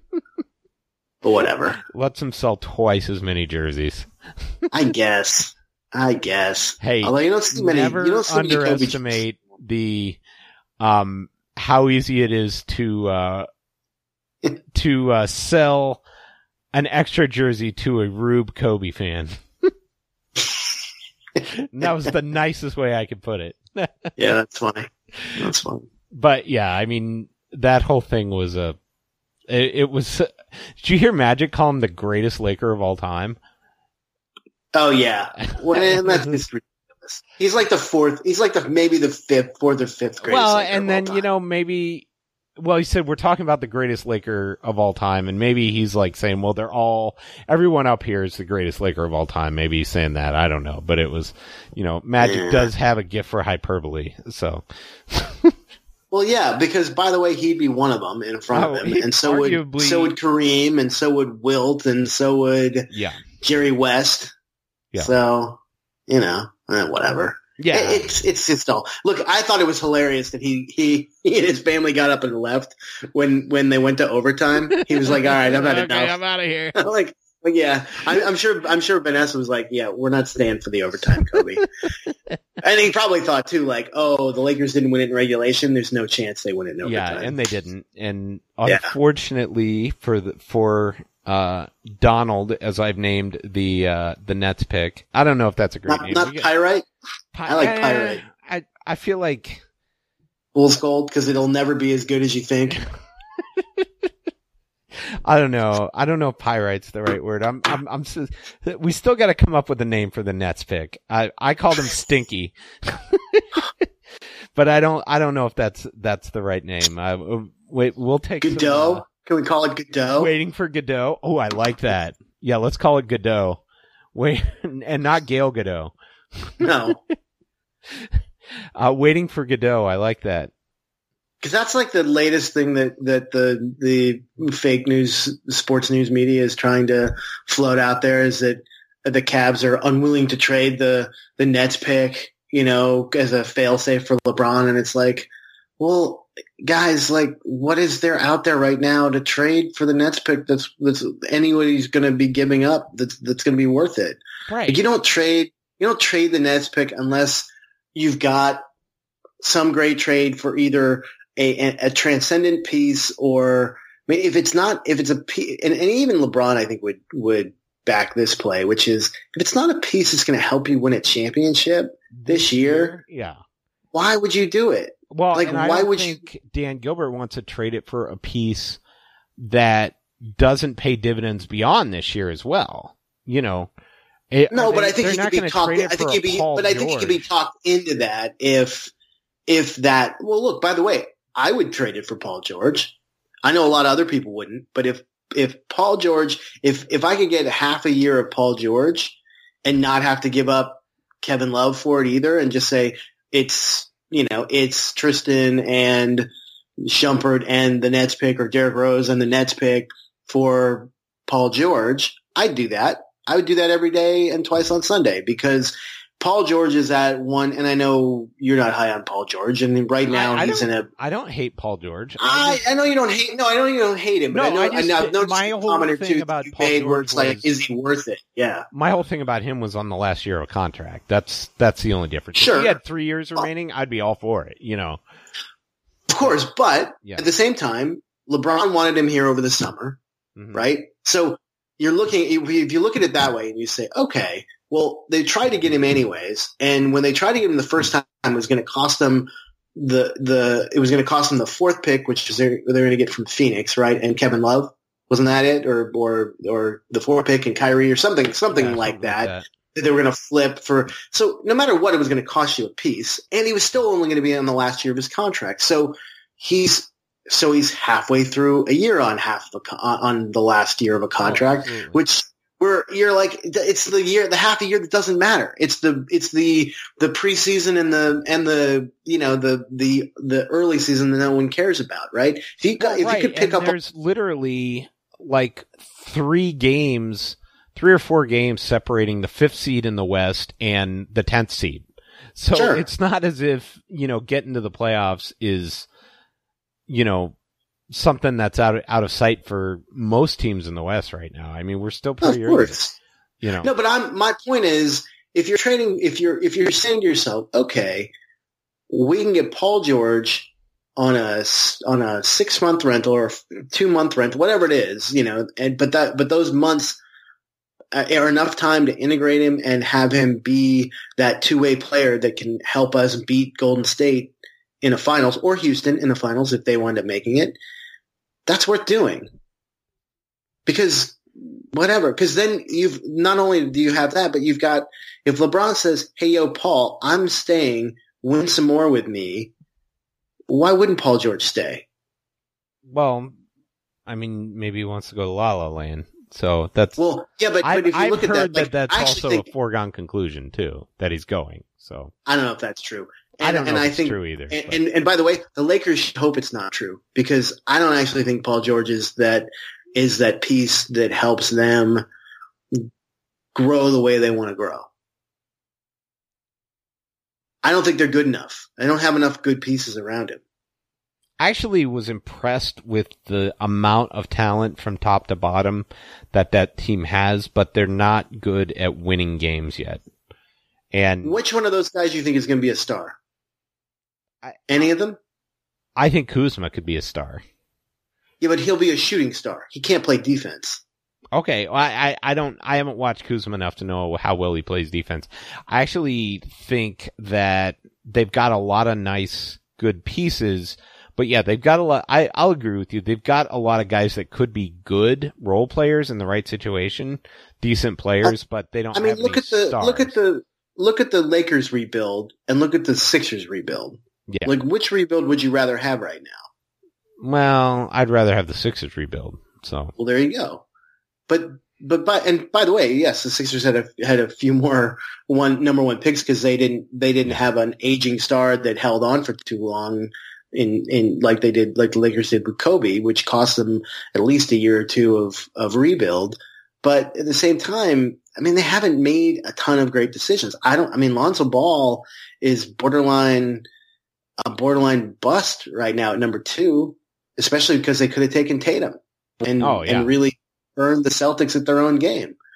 But whatever. Let them sell twice as many jerseys. I guess. Hey, although you don't see many, never underestimate the how easy it is to sell an extra jersey to a Rube Kobe fan. That was the nicest way I could put it. Yeah, that's funny. That's fun. But yeah, I mean, that whole thing was it was, did you hear Magic call him the greatest Laker of all time? Oh yeah. Well, that's just ridiculous. He's like the fourth, maybe the fourth or fifth greatest Well, Laker and then, maybe, well, he said, we're talking about the greatest Laker of all time, and maybe he's like saying, well, everyone up here is the greatest Laker of all time. Maybe he's saying that. I don't know. But it was, Magic does have a gift for hyperbole, so. Well, yeah, because by the way, he'd be one of them in front of him, and so would Kareem, and so would Wilt, and so would Jerry West. Yeah. So, whatever. Yeah, it's just all. Look, I thought it was hilarious that he and his family got up and left when they went to overtime. He was like, "All right, I'm out of here." like yeah, I'm sure Vanessa was like, "Yeah, we're not staying for the overtime, Kobe." And he probably thought too, like, "Oh, the Lakers didn't win it in regulation. There's no chance they win it in overtime." Yeah, and they didn't. And unfortunately for Donald, as I've named the Nets pick, I don't know if that's a great name. Not Pyrite. I like Pyrite. I feel like Fool's Gold because it'll never be as good as you think. I don't know. I don't know if Pyrite's the right word. We still got to come up with a name for the Nets pick. I called him Stinky, but I don't know if that's the right name. Wait, we'll take Godot. Can we call it Godot? Waiting for Godot. Oh, I like that. Yeah, let's call it Godot. Wait, and not Gail Godot. No. Waiting for Godot. I like that. Because that's like the latest thing that the fake news, sports news media is trying to float out there is that the Cavs are unwilling to trade the Nets pick, as a fail-safe for LeBron. And it's like, well, guys, like, what is there out there right now to trade for the Nets pick that's anybody's going to be giving up that's going to be worth it? Right. Like, you don't trade trade the Nets pick unless you've got some great trade for either a transcendent piece or if it's a piece, and even LeBron I think would back this play, which is if it's not a piece that's going to help you win a championship this year, why would you do it? Well, like why would think Dan Gilbert wants to trade it for a piece that doesn't pay dividends beyond this year as well? But I think he could be talked. I think he could be talked into that if that. Well, look. By the way, I would trade it for Paul George. I know a lot of other people wouldn't, but if Paul George, if I could get half a year of Paul George and not have to give up Kevin Love for it either, and just say it's Tristan and Shumpert and the Nets pick, or Derrick Rose and the Nets pick for Paul George, I'd do that. I would do that every day and twice on Sunday, because Paul George is at one, and I know you're not high on Paul George, and right now I don't hate Paul George. I know you don't hate. No, I know you don't hate him. But I know my whole thing about Paul George was, like, is he worth it? Yeah. My whole thing about him was on the last year of a contract. That's the only difference. Sure. If he had 3 years remaining, I'd be all for it. Of course, but at the same time, LeBron wanted him here over the summer, right? So you're looking. If you look at it that way, and you say, okay. Well, they tried to get him anyways, and when they tried to get him the first time, it was going to cost them the fourth pick, which is they're going to get from Phoenix, right? And Kevin Love, wasn't that it, or the fourth pick and Kyrie or something like that they were going to flip for. So no matter what, it was going to cost you a piece, and he was still only going to be on the last year of his contract. So he's halfway through a year on the last year of a contract, which. Where you're like, it's the half a year that doesn't matter. It's the preseason and the early season that no one cares about, right? If you could pick up, there's literally like 3 or 4 games separating the 5th seed in the West and the 10th seed. So It's not as if getting to the playoffs is something that's out of sight for most teams in the West right now. I mean, we're still pretty early. No, but my point is, if you're saying to yourself, okay, we can get Paul George on a 6-month rental or 2-month rental, whatever it is, but those months are enough time to integrate him and have him be that two-way player that can help us beat Golden State in a finals, or Houston in the finals if they wind up making it. That's worth doing. Because then not only do you have that, but you've got, if LeBron says, hey, yo, Paul, I'm staying, win some more with me, why wouldn't Paul George stay? Well, I mean, maybe he wants to go to La La Land. So that's, well, yeah, but if you look at that, that's also a foregone conclusion too, that he's going. So I don't know if that's true. I don't know if it's true either. And by the way, the Lakers should hope it's not true, because I don't actually think Paul George is that piece that helps them grow the way they want to grow. I don't think they're good enough. I don't have enough good pieces around him. I actually was impressed with the amount of talent from top to bottom that team has, but they're not good at winning games yet. And which one of those guys do you think is going to be a star? Any of them? I think Kuzma could be a star. Yeah, but he'll be a shooting star. He can't play defense. Okay, well, I haven't watched Kuzma enough to know how well he plays defense. I actually think that they've got a lot of nice, good pieces, but yeah, they've got a lot. I'll agree with you. They've got a lot of guys that could be good role players in the right situation, decent players, but they don't. I mean, look at the Lakers rebuild and look at the Sixers rebuild. Yeah. Like, which rebuild would you rather have right now? Well, I'd rather have the Sixers rebuild. So, well, there you go. But by the way, yes, the Sixers had a few more number one picks because they didn't have an aging star that held on for too long in like the Lakers did with Kobe, which cost them at least a year or two of rebuild. But at the same time, I mean, they haven't made a ton of great decisions. Lonzo Ball is a borderline bust right now at number 2, especially because they could have taken Tatum and really earned the Celtics at their own game.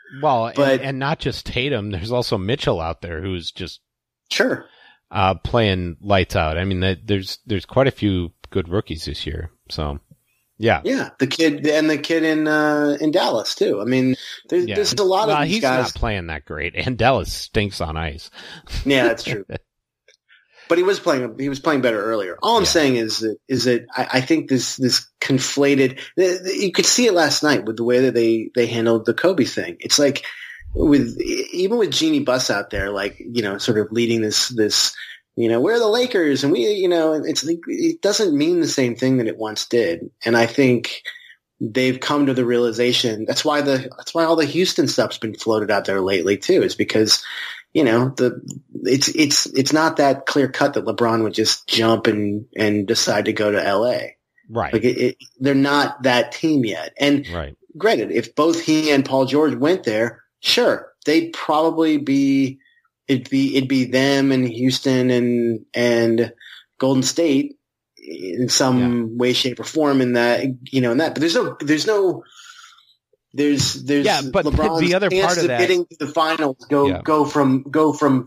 Well, and not just Tatum. There's also Mitchell out there who's just playing lights out. I mean, there's quite a few good rookies this year. So, yeah, the kid in Dallas too. I mean, there's a lot of these he's guys not playing that great, and Dallas stinks on ice. Yeah, that's true. But he was playing better earlier. All I'm saying is that I think this conflated. You could see it last night with the way that they handled the Kobe thing. It's like even with Jeannie Buss out there, like, you know, sort of leading this, you know, we're the Lakers and we, you know, it's like, it doesn't mean the same thing that it once did. And I think they've come to the realization that's why all the Houston stuff's been floated out there lately too, is because, you know, it's not that clear cut that LeBron would just jump and decide to go to LA. Right. Like they're not that team yet. And granted, if both he and Paul George went there, sure, they'd probably be, it'd be them and Houston and Golden State in some way, shape or form in that, you know, in that, but there's but LeBron's the other part of that, getting to the finals go from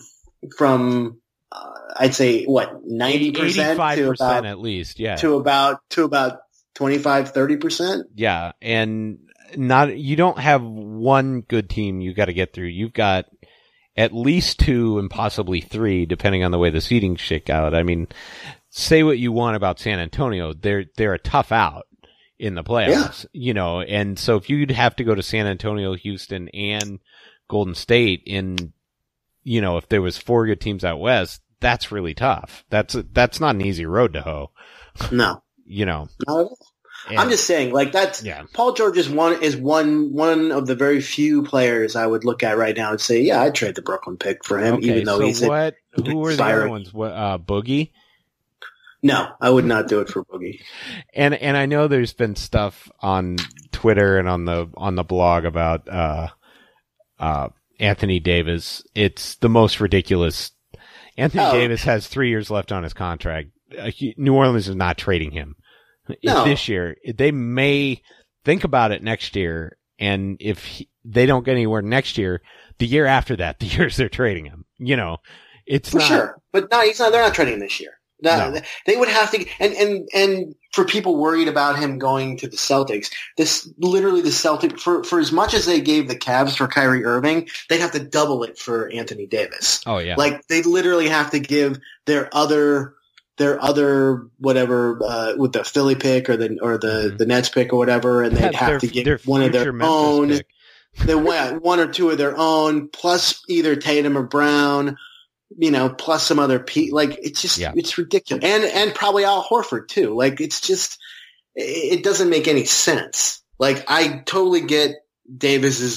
I'd say what 90%, 85% at least, to about 25-30%. Yeah, and you don't have one good team you got to get through. You've got at least two and possibly three, depending on the way the seedings shake out. I mean, say what you want about San Antonio, they're a tough out in the playoffs, you know, and so if you'd have to go to San Antonio, Houston, and Golden State in, you know, if there was four good teams out west, that's really tough. That's not an easy road to hoe. No. You know. No. I'm just saying, like, that's Paul George is one of the very few players I would look at right now and say, yeah, I'd trade the Brooklyn pick for him, even though he's who were the other ones? Boogie? No, I would not do it for Boogie. And I know there's been stuff on Twitter and on the blog about Anthony Davis. It's the most ridiculous. Anthony Davis has 3 years left on his contract. New Orleans is not trading him this year. They may think about it next year, and if they don't get anywhere next year, the year after that, the years they're trading him. You know, it's for sure. But no, he's not. They're not trading him this year. No. They would have to, and for people worried about him going to the Celtics, the Celtics, for as much as they gave the Cavs for Kyrie Irving, they'd have to double it for Anthony Davis. Oh yeah. Like they literally have to give their other whatever, with the Philly pick or the Nets pick or whatever, and they'd have to give one of their own, one or two of their own, plus either Tatum or Brown, you know, plus some other like it's just it's ridiculous, and probably Al Horford too. Like it's just it doesn't make any sense. Like I totally get Davis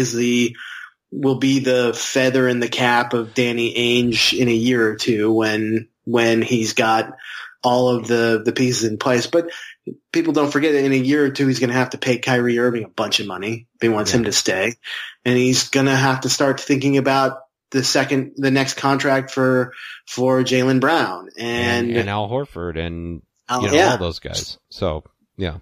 will be the feather in the cap of Danny Ainge in a year or two when he's got all of the pieces in place. But people don't forget that in a year or two he's going to have to pay Kyrie Irving a bunch of money if he wants him to stay, and he's going to have to start thinking about the next contract for Jaylen Brown and Al Horford and all those guys. So yeah.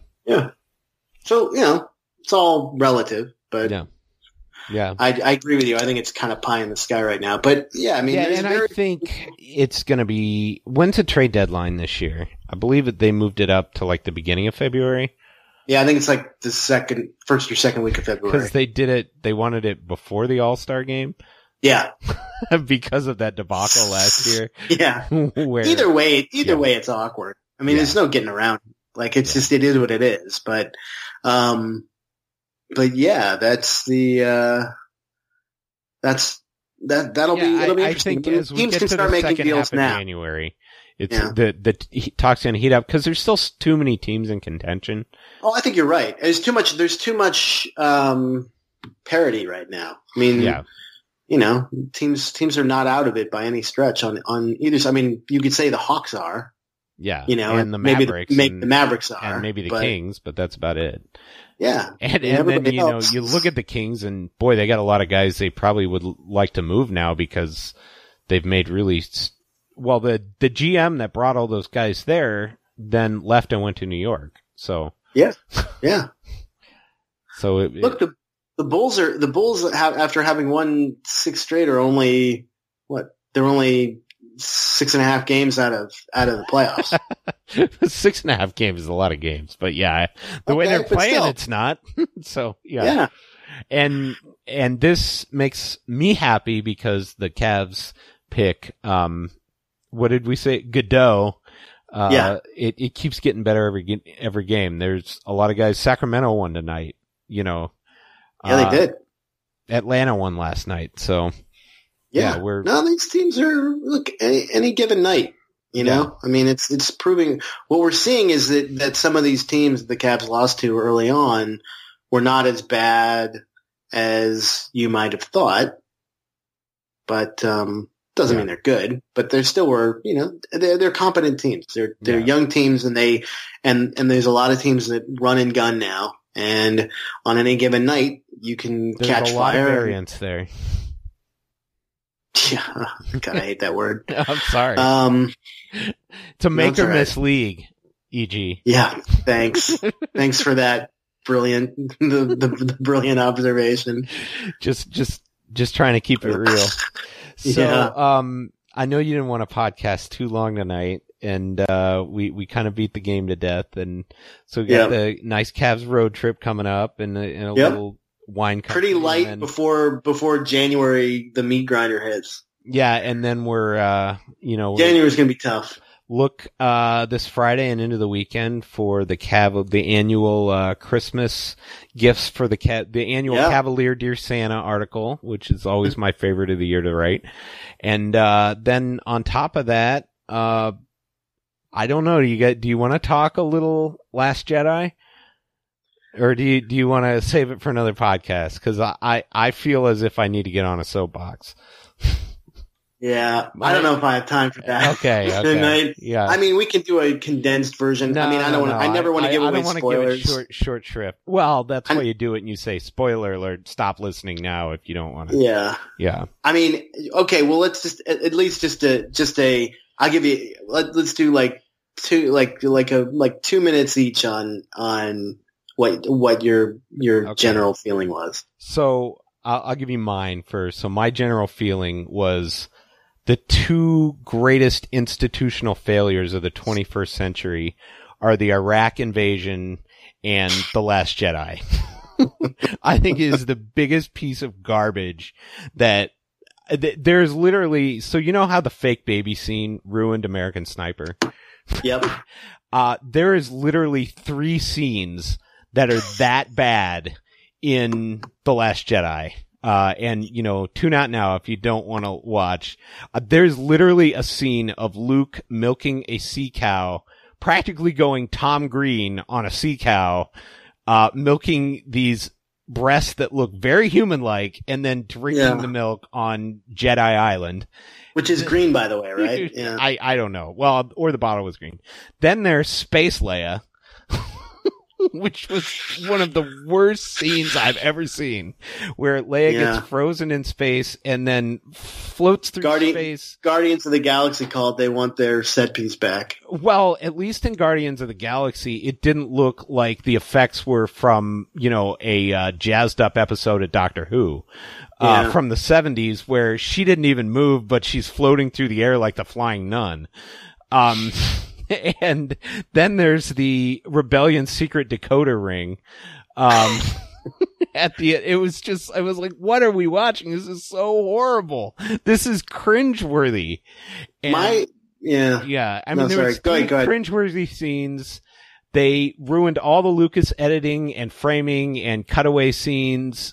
So you know it's all relative, but yeah. I agree with you. I think it's kind of pie in the sky right now, but I mean, I think it's going to be when's the trade deadline this year? I believe that they moved it up to like the beginning of February. Yeah, I think it's like the first or second week of February because they wanted it before the All-Star game. Yeah. Because of that debacle last year. Yeah. Either way, it's awkward. I mean, there's no getting around. Like, it's just, it is what it is. But yeah, that's the, that'll be it'll be interesting. I think as we get to the second half of January, it's the talks going to heat up because there's still too many teams in contention. Oh, I think you're right. There's too much parity right now. I mean, you know, teams are not out of it by any stretch on either side. I mean, you could say the Hawks are. Yeah. You know, and the Mavericks. Maybe the Mavericks are. And maybe the Kings, but that's about it. Yeah. And then, you know, you look at the Kings and boy, they got a lot of guys they probably would like to move now because they've made really, well, the GM that brought all those guys there then left and went to New York. So. Yeah. So the Bulls after having won 6 straight are only they're only 6.5 games out of the playoffs. 6.5 games is a lot of games, but yeah, the way they're playing, it's not. So yeah. And this makes me happy because the Cavs pick, what did we say? Godot. It keeps getting better every game. There's a lot of guys. Sacramento won tonight, you know. Yeah, they did. Atlanta won last night. So these teams are, look, any given night, you know, I mean, it's proving what we're seeing is that some of these teams the Cavs lost to early on were not as bad as you might have thought, but, doesn't mean they're good, but they still were, you know, they're competent teams. They're young teams and there's a lot of teams that run and gun now. And on any given night, you can catch fire. There's a lot of variance there. Yeah, God, I hate that word. I'm sorry. It's a make or miss league, e.g. Yeah, thanks. Thanks for that brilliant, the brilliant observation. Just trying to keep it real. So, I know you didn't want to podcast too long tonight, and we kind of beat the game to death, and so we got the nice Cavs road trip coming up, and a little wine. Pretty light before January, the meat grinder hits. Yeah, and then we're January's gonna be tough. Look this Friday and into the weekend for the annual Christmas gifts for the annual Cavalier Dear Santa article, which is always my favorite of the year to write. And then on top of that, I don't know, do you want to talk a little Last Jedi? Or do you want to save it for another podcast? Cuz I feel as if I need to get on a soapbox. Yeah, I don't know if I have time for that. Okay. Tonight. Yeah. I mean, we can do a condensed version. No, I mean, I never want to give away spoilers. Give it short shrift. Well, that's why you do it and you say, spoiler alert, stop listening now if you don't want to. Yeah. Yeah. I mean, okay, well, let's just, at least I'll give you, let's do like 2 minutes each on what your general feeling was. So I'll give you mine first. So my general feeling was the 2 greatest institutional failures of the 21st century are the Iraq invasion and The Last Jedi. I think it is the biggest piece of garbage that there's literally, so you know how the fake baby scene ruined American Sniper? Yep. There is literally 3 scenes that are that bad in The Last Jedi. And, you know, tune out now if you don't want to watch. There's literally a scene of Luke milking a sea cow, practically going Tom Green on a sea cow, milking these breasts that look very human-like, and then drinking the milk on Jedi Island. Which is green, by the way, right? Yeah. I don't know. Well, or the bottle was green. Then there's Space Leia. Which was one of the worst scenes I've ever seen, where Leia gets frozen in space and then floats through space. Guardians of the Galaxy called, they want their set piece back. Well, at least in Guardians of the Galaxy, it didn't look like the effects were from, you know, a jazzed up episode of Doctor Who. From the 70s, where she didn't even move, but she's floating through the air like the Flying Nun. And then there's the Rebellion secret decoder ring. It was like, what are we watching? This is so horrible. This is cringeworthy. And I mean, there was 3 cringeworthy scenes. They ruined all the Lucas editing and framing and cutaway scenes.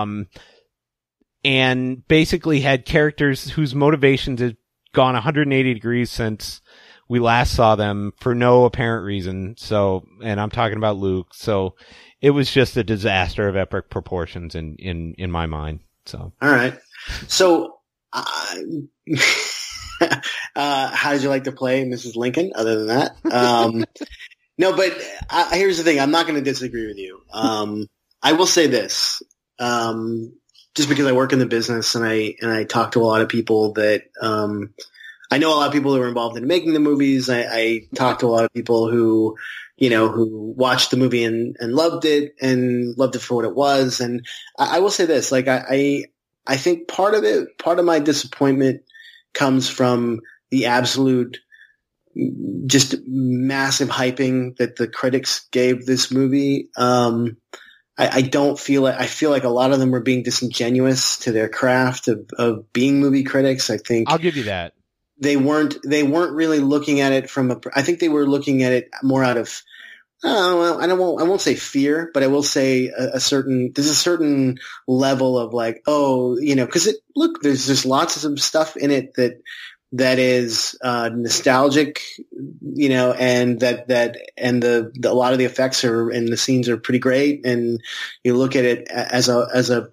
And basically had characters whose motivations had gone 180 degrees since we last saw them for no apparent reason. So, and I'm talking about Luke. So it was just a disaster of epic proportions in my mind. So, all right. So, how did you like to play Mrs. Lincoln other than that? No, but here's the thing. I'm not going to disagree with you. I will say this, just because I work in the business and I talk to a lot of people that, I know a lot of people who were involved in making the movies. I talked to a lot of people who watched the movie and loved it for what it was. And I will say this, like, I think part of my disappointment comes from the absolute just massive hyping that the critics gave this movie. I feel like a lot of them were being disingenuous to their craft of being movie critics. I think I'll give you that. They weren't really looking at it I think they were looking at it more out of, I won't say fear, but I will say there's a certain level of like, cause there's just lots of stuff in it that is nostalgic, and a lot of the effects and the scenes are pretty great, and you look at it as a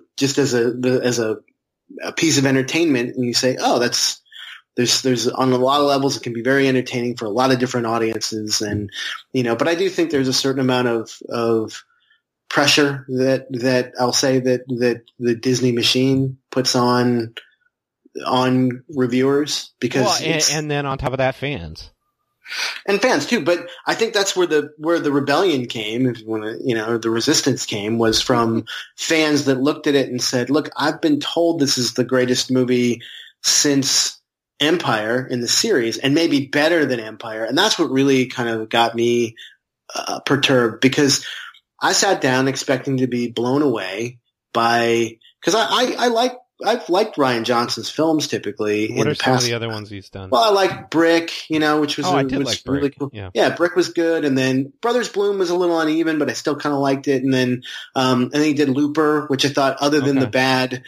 piece of entertainment, and you say, there's on a lot of levels it can be very entertaining for a lot of different audiences, and but I do think there's a certain amount of pressure that I'll say that the Disney machine puts on reviewers, because and then on top of that, fans too. But I think that's where the rebellion came, if you want to, the resistance came, was from fans that looked at it and said, look, I've been told this is the greatest movie since Empire in the series, and maybe better than Empire. And that's what really kind of got me perturbed, because I sat down expecting to be blown away because I've liked Rian Johnson's films typically. What are some of the other ones he's done? Well, I like Brick, which was I did like Brick. Really cool. Yeah, Brick was good, and then Brothers Bloom was a little uneven, but I still kind of liked it. And then he did Looper, which I thought, other than the bad,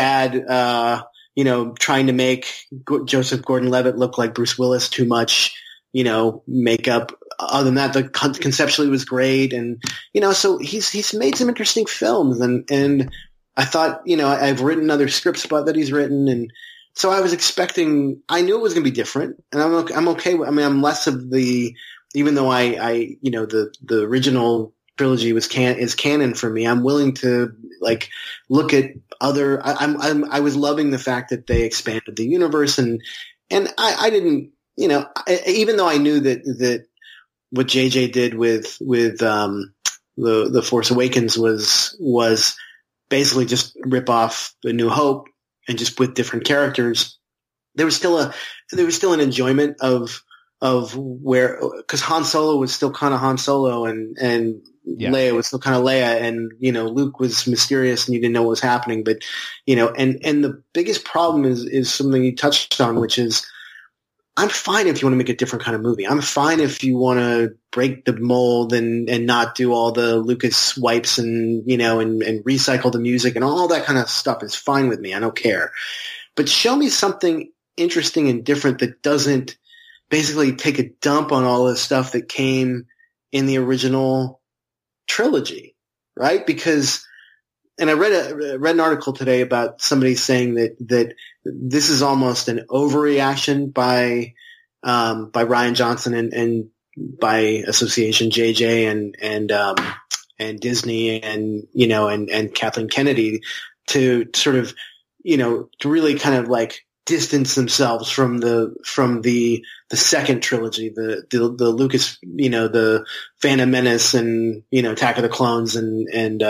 trying to make Joseph Gordon-Levitt look like Bruce Willis too much, makeup. Other than that, conceptually was great, and so he's made some interesting films, and I thought, I've written other scripts that he's written, and so I was expecting. I knew it was going to be different, and I'm okay. I'm less of the, even though the original trilogy is canon for me. I'm willing to look at other. I was loving the fact that they expanded the universe, and I didn't, even though I knew that what JJ did with the Force Awakens was basically just rip off A New Hope and just with different characters. There was still an enjoyment of where, because Han Solo was still kind of Han Solo, and Leia was still kind of Leia, and Luke was mysterious and you didn't know what was happening. But and the biggest problem is something you touched on, which is, I'm fine if you want to make a different kind of movie. I'm fine if you want to break the mold and not do all the Lucas wipes and recycle the music and all that kind of stuff is fine with me. I don't care. But show me something interesting and different that doesn't basically take a dump on all the stuff that came in the original trilogy, right? Because, and I read an article today about somebody saying that this is almost an overreaction by Rian Johnson and by association JJ and Disney and Kathleen Kennedy to sort of, to really kind of distance themselves from the second trilogy, the Lucas, the Phantom Menace and, Attack of the Clones and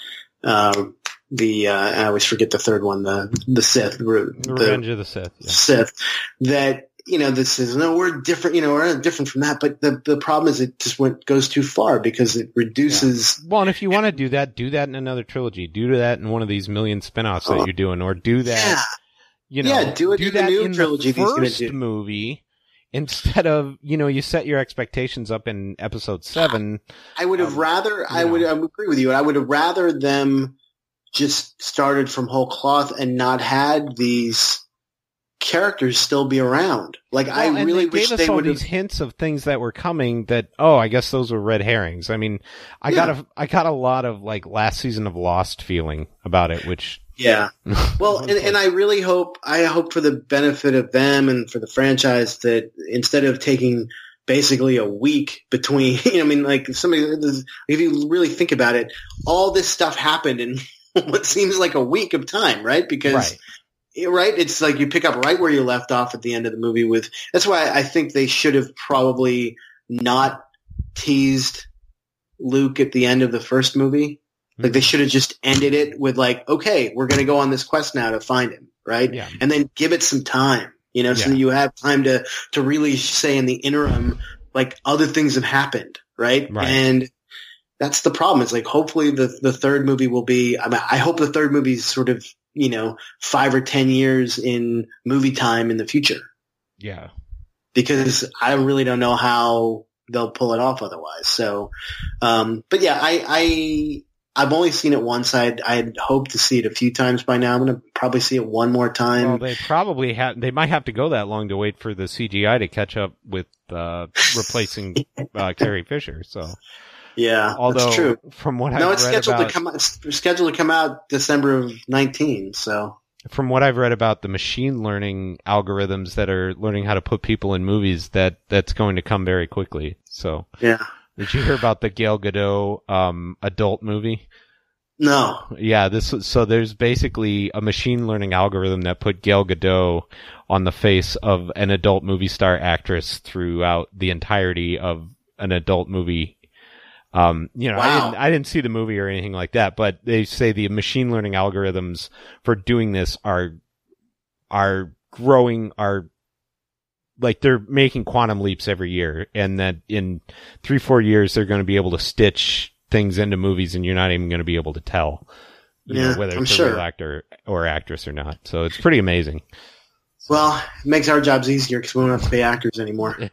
I always forget the third one, the Sith, the Revenge of the Sith. Yeah. Sith, that, this is, no, we're different, we're different from that. But the problem is it just goes too far because it reduces. Yeah. Well, and if you want to do that in another trilogy. Do that in one of these million spinoffs that you're doing, or do that. Yeah. Do it in the new trilogy. The first movie, instead of, you set your expectations up in episode 7. I would have rather, I would agree with you. I would have rather them just started from whole cloth and not had these characters still be around. I really wish they would have these hints of things that were coming that, I guess those were red herrings. I mean, I got a lot of last season of Lost feeling about it, which. Yeah. Well, and I really hope for the benefit of them and for the franchise that instead of taking basically a week between, if you really think about it, all this stuff happened in what seems like a week of time, right? Because right? It's like you pick up right where you left off at the end of the movie with, that's why I think they should have probably not teased Luke at the end of the first movie. Like they should have just ended it with like, okay, we're going to go on this quest now to find him, right? Yeah. And then give it some time, so that you have time to really say in the interim, like other things have happened, right? And that's the problem. It's like, hopefully the third movie will be, I hope the third movie is sort of, 5 or 10 years in movie time in the future. Yeah. Because I really don't know how they'll pull it off otherwise. So, but yeah, I've only seen it once. I'd hoped to see it a few times by now. I'm going to probably see it one more time. Well, they might have to go that long to wait for the CGI to catch up with, replacing, Carrie Fisher. So. Yeah, although, that's true. From what I've read it's scheduled to come out December of 19. So, from what I've read about the machine learning algorithms that are learning how to put people in movies, that's going to come very quickly. So, yeah. Did you hear about the Gal Gadot adult movie? No. Yeah, there's basically a machine learning algorithm that put Gal Gadot on the face of an adult movie star actress throughout the entirety of an adult movie. Wow. I didn't see the movie or anything like that, but they say the machine learning algorithms for doing this are growing, like they're making quantum leaps every year, and that in 3-4 years they're going to be able to stitch things into movies and you're not even going to be able to tell whether it's a real actor or actress or not. So it's pretty amazing. Well, it makes our jobs easier because we don't have to pay actors anymore.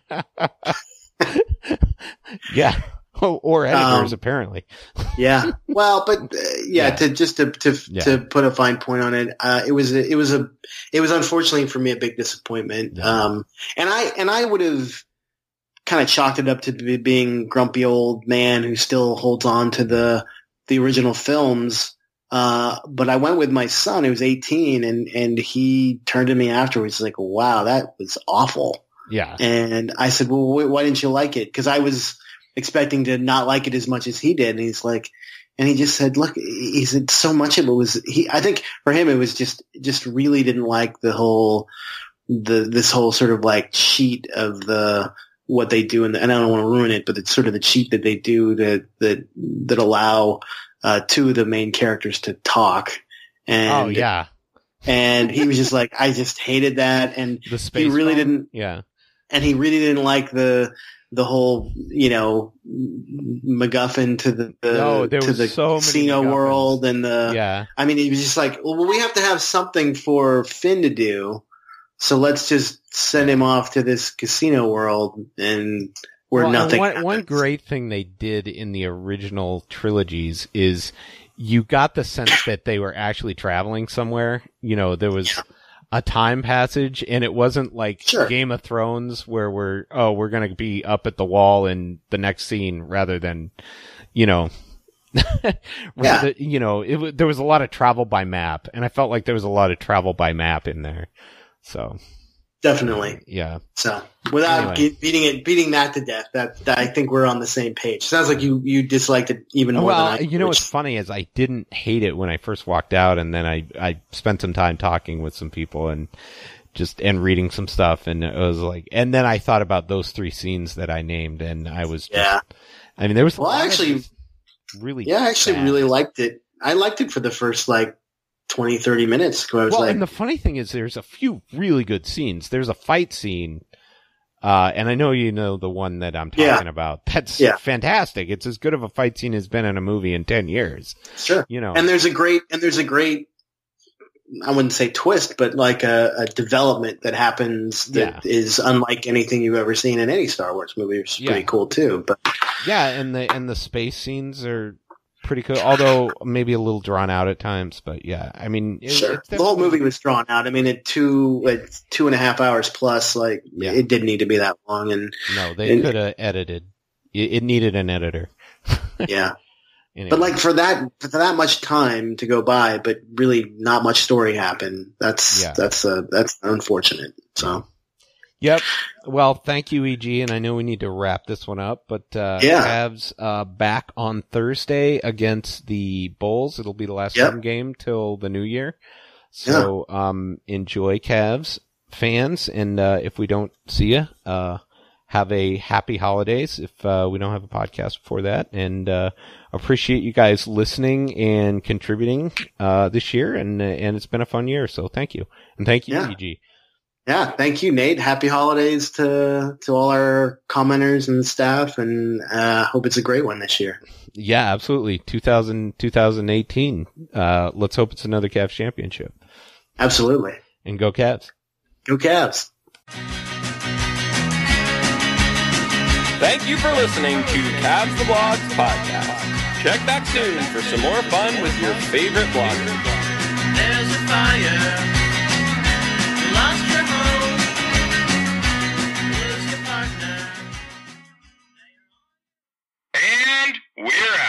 Yeah. Or editors, apparently. Yeah. Well, but to put a fine point on it, it was unfortunately for me a big disappointment. Yeah. And I would have kind of chalked it up to being grumpy old man who still holds on to the original films. But I went with my son who was 18 and he turned to me afterwards like, wow, that was awful. Yeah. And I said, well, why didn't you like it? Cause I was expecting to not like it as much as he did. And he's like, and he just said, look, he said so much of it was, I think for him, it was just really didn't like the whole, this whole sort of like cheat of what they do. And I don't want to ruin it, but it's sort of the cheat that they do that allow, two of the main characters to talk. And, oh yeah. And he was just like, I just hated that. And he really didn't. Yeah. And he really didn't like the whole, MacGuffin to the casino world and I mean, he was just like, well, we have to have something for Finn to do. So let's just send him off to this casino world and nothing. One great thing they did in the original trilogies is you got the sense that they were actually traveling somewhere. There was a time passage, and it wasn't like Game of Thrones where we're going to be up at the wall in the next scene rather than, there was a lot of travel by map, and I felt like there was a lot of travel by map in there. So. Definitely. Yeah. So without beating that to death, that I think we're on the same page. Sounds like you disliked it even more than I. What's funny is I didn't hate it when I first walked out, and then I spent some time talking with some people and reading some stuff, and it was like, and then I thought about those 3 scenes that I named, and I was I mean, there was I actually really liked it. I liked it for the first 20, 30 minutes. Where I was and the funny thing is there's a few really good scenes. There's a fight scene, and I know the one that I'm talking about. That's fantastic. It's as good of a fight scene as been in a movie in 10 years. Sure. And there's a great, I wouldn't say twist, but like a development that happens that is unlike anything you've ever seen in any Star Wars movie, which is pretty cool too. But and the space scenes are pretty cool, although maybe a little drawn out at times, but I mean, the whole movie was drawn out. I mean, at 2.5 hours plus, it didn't need to be that long. And no, they could have edited. It needed an editor. Yeah. Anyway. But for that much time to go by, but really not much story happen. That's unfortunate. So. Yep. Well, thank you, EG, and I know we need to wrap this one up, but Cavs back on Thursday against the Bulls. It'll be the last home game till the new year. So, enjoy, Cavs fans. And, if we don't see you, have a happy holidays if we don't have a podcast before that. And appreciate you guys listening and contributing this year. And it's been a fun year. So thank you. And thank you, EG. Yeah, thank you, Nate. Happy holidays to all our commenters and staff. And hope it's a great one this year. Yeah, absolutely. 2018. Let's hope it's another Cavs championship. Absolutely. And go Cavs. Go Cavs. Thank you for listening to Cavs the Blogs podcast. Check back soon for some more fun with your favorite bloggers. There's a fire. You lost your home. Lose your partner. And we're